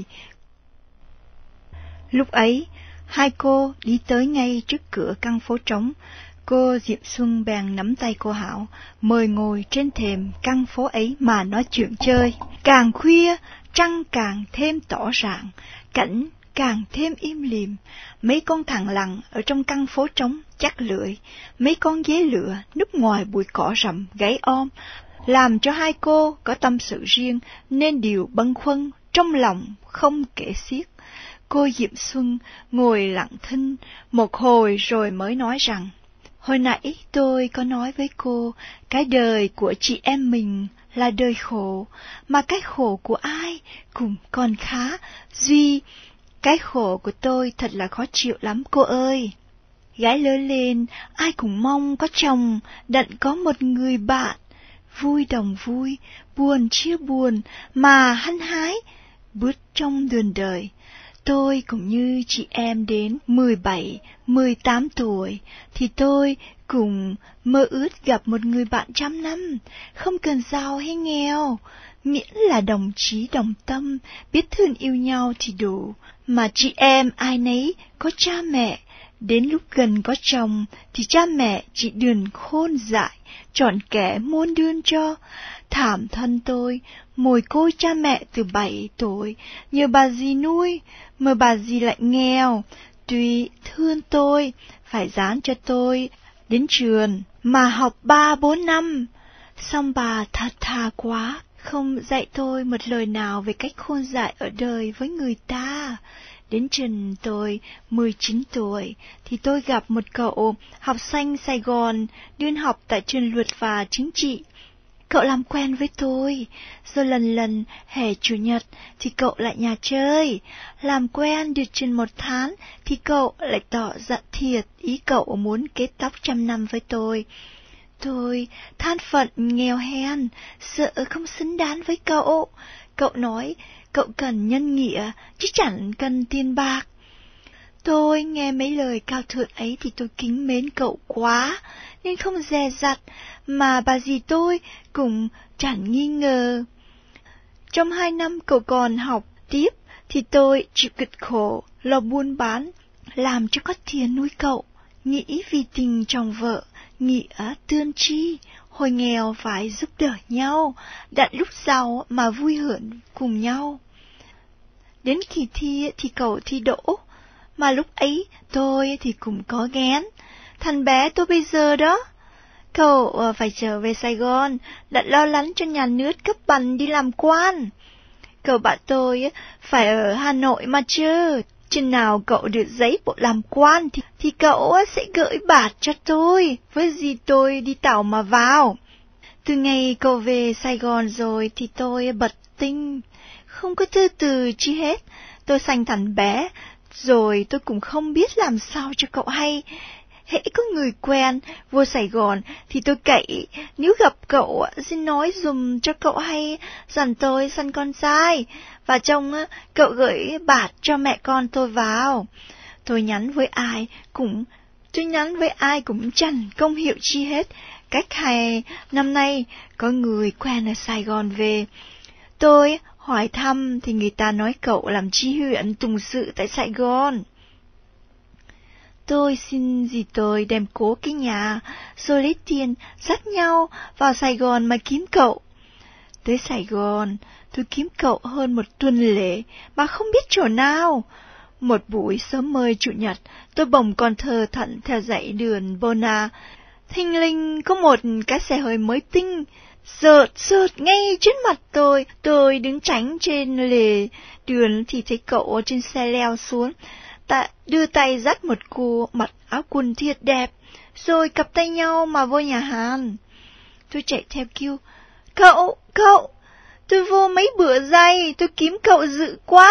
Lúc ấy, hai cô đi tới ngay trước cửa căn phố trống. Cô Diệm Xuân bèn nắm tay cô Hảo, mời ngồi trên thềm căn phố ấy mà nói chuyện chơi. Càng khuya, trăng càng thêm tỏ rạng, cảnh càng thêm im lìm. Mấy con thằn lằn ở trong căn phố trống chắc lưỡi, mấy con dế lửa núp ngoài bụi cỏ rậm gáy om, làm cho hai cô có tâm sự riêng nên điều bâng khuâng trong lòng không kể xiết. Cô Diệm Xuân ngồi lặng thinh một hồi rồi mới nói rằng, hồi nãy tôi có nói với cô, cái đời của chị em mình là đời khổ, mà cái khổ của ai cũng còn khá, duy cái khổ của tôi thật là khó chịu lắm cô ơi. Gái lớn lên, ai cũng mong có chồng, đặng có một người bạn, vui đồng vui, buồn chia buồn, mà hăng hái, bước trong đường đời. Tôi cũng như chị em đến mười bảy, mười tám tuổi, thì tôi cũng mơ ước gặp một người bạn trăm năm, không cần giàu hay nghèo, miễn là đồng chí đồng tâm, biết thương yêu nhau thì đủ. Mà chị em ai nấy có cha mẹ, đến lúc gần có chồng thì cha mẹ chỉ đừng khôn dại, chọn kẻ môn đương cho. Thảm thân tôi, mồi côi cha mẹ từ bảy tuổi, nhờ bà dì nuôi, mà bà dì lại nghèo, tuy thương tôi, phải dán cho tôi đến trường, mà học ba bốn năm. Xong bà thật thà quá, không dạy tôi một lời nào về cách khôn dại ở đời với người ta. Đến chừng tôi mười chín tuổi, thì tôi gặp một cậu học sinh Sài Gòn, đương học tại trường luật và chính trị. Cậu làm quen với tôi, rồi lần lần hè chủ nhật thì cậu lại nhà chơi. Làm quen được chừng một tháng thì cậu lại tỏ ra thiệt ý cậu muốn kết tóc trăm năm với tôi. Tôi than phận nghèo hèn, sợ không xứng đáng với cậu. Cậu nói cậu cần nhân nghĩa, chứ chẳng cần tiền bạc. Tôi nghe mấy lời cao thượng ấy thì tôi kính mến cậu quá, nên không dè dặt, mà bà dì tôi cũng chẳng nghi ngờ. Trong hai năm cậu còn học tiếp, thì tôi chịu cực khổ, lo buôn bán, làm cho có tiền nuôi cậu, nghĩ vì tình chồng vợ, nghĩa tương tri, hồi nghèo phải giúp đỡ nhau, đặng lúc giàu mà vui hưởng cùng nhau. Đến kỳ thi thì cậu thi đỗ, mà lúc ấy tôi thì cũng có ghén. Thằng bé tôi bây giờ đó, cậu phải trở về Sài Gòn, đặng lo lắng cho nhà nước cấp bằng đi làm quan. Cậu bảo tôi phải ở Hà Nội mà chứ, chừng nào cậu được giấy bộ làm quan thì, thì cậu sẽ gửi bạt cho tôi, với gì tôi đi tàu mà vào. Từ ngày cậu về Sài Gòn rồi thì tôi bật tinh, không có tư từ chi hết. Tôi sanh thằng bé, rồi tôi cũng không biết làm sao cho cậu hay. Hễ có người quen vô Sài Gòn thì tôi cậy, nếu gặp cậu xin nói dùm cho cậu hay rằng tôi sanh con trai, và chồng cậu gửi bạt cho mẹ con tôi vào. Tôi nhắn với ai cũng tôi nhắn với ai cũng chẳng công hiệu chi hết. Cách hai năm nay có người quen ở Sài Gòn về, tôi hỏi thăm thì người ta nói cậu làm tri huyện tùng sự tại Sài Gòn. Tôi xin dì tôi đem cố cái nhà, rồi lấy tiền dắt nhau vào Sài Gòn mà kiếm cậu. Tới Sài Gòn, tôi kiếm cậu hơn một tuần lễ mà không biết chỗ nào. Một buổi sớm mời chủ nhật, tôi bồng con thơ thận theo dãy đường Bona. Thình lình có một cái xe hơi mới tinh, rợt rợt ngay trước mặt tôi. Tôi đứng tránh trên lề đường thì thấy cậu trên xe leo xuống. Ta đưa tay dắt một cô mặc áo quần thiệt đẹp, rồi cặp tay nhau mà vô nhà hàng. Tôi chạy theo kêu, cậu, cậu, tôi vô mấy bữa giày, tôi kiếm cậu dữ quá.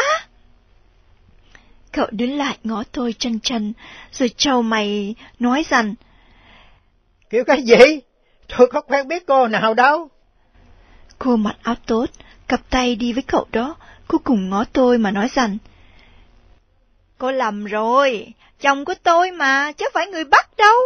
Cậu đứng lại ngó tôi chân chân, rồi trầu mày nói rằng, kêu cái gì? Tôi không quen biết cô nào đâu. Cô mặc áo tốt, cặp tay đi với cậu đó, cô cùng ngó tôi mà nói rằng, cô lầm rồi, chồng của tôi mà, chứ phải người Bắc đâu.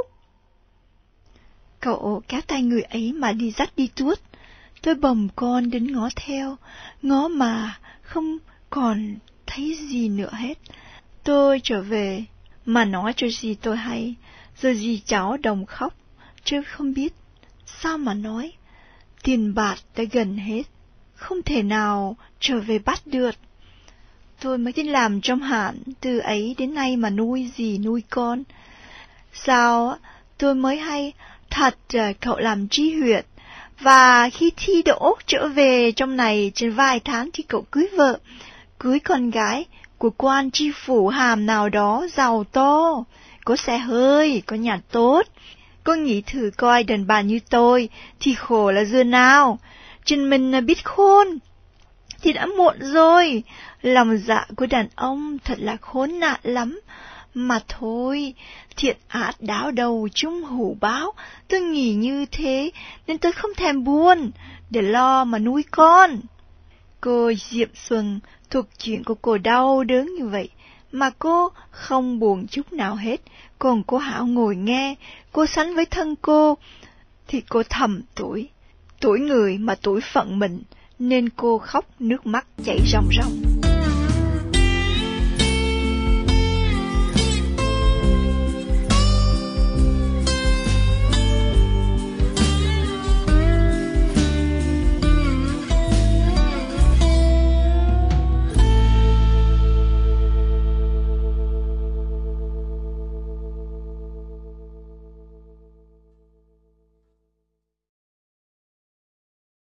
Cậu kéo tay người ấy mà đi dắt đi tuốt. Tôi bồng con đến ngó theo, ngó mà không còn thấy gì nữa hết. Tôi trở về mà nói cho dì tôi hay, rồi dì cháu đồng khóc, chứ không biết sao mà nói. Tiền bạc đã gần hết, không thể nào trở về bắt được. Tôi mới đi làm trong hạn, từ ấy đến nay mà nuôi dì nuôi con. Sao tôi mới hay, thật cậu làm tri huyện, và khi thi đỗ trở về trong này trên vài tháng thì cậu cưới vợ, cưới con gái của quan tri phủ hàm nào đó giàu to, có xe hơi, có nhà tốt. Cô nghĩ thử coi đàn bà như tôi thì khổ là dưa nào, chừng mình biết khôn thì đã muộn rồi. Lòng dạ của đàn ông thật là khốn nạn lắm. Mà thôi, thiện ác đáo đầu chung hủ báo, tôi nghĩ như thế nên tôi không thèm buồn để lo mà nuôi con. Cô Diệm Xuân thuộc chuyện của cô đau đớn như vậy mà cô không buồn chút nào hết. Còn cô Hảo ngồi nghe, cô sánh với thân cô thì cô thầm tuổi, tuổi người mà tuổi phận mình, nên cô khóc nước mắt chảy ròng ròng.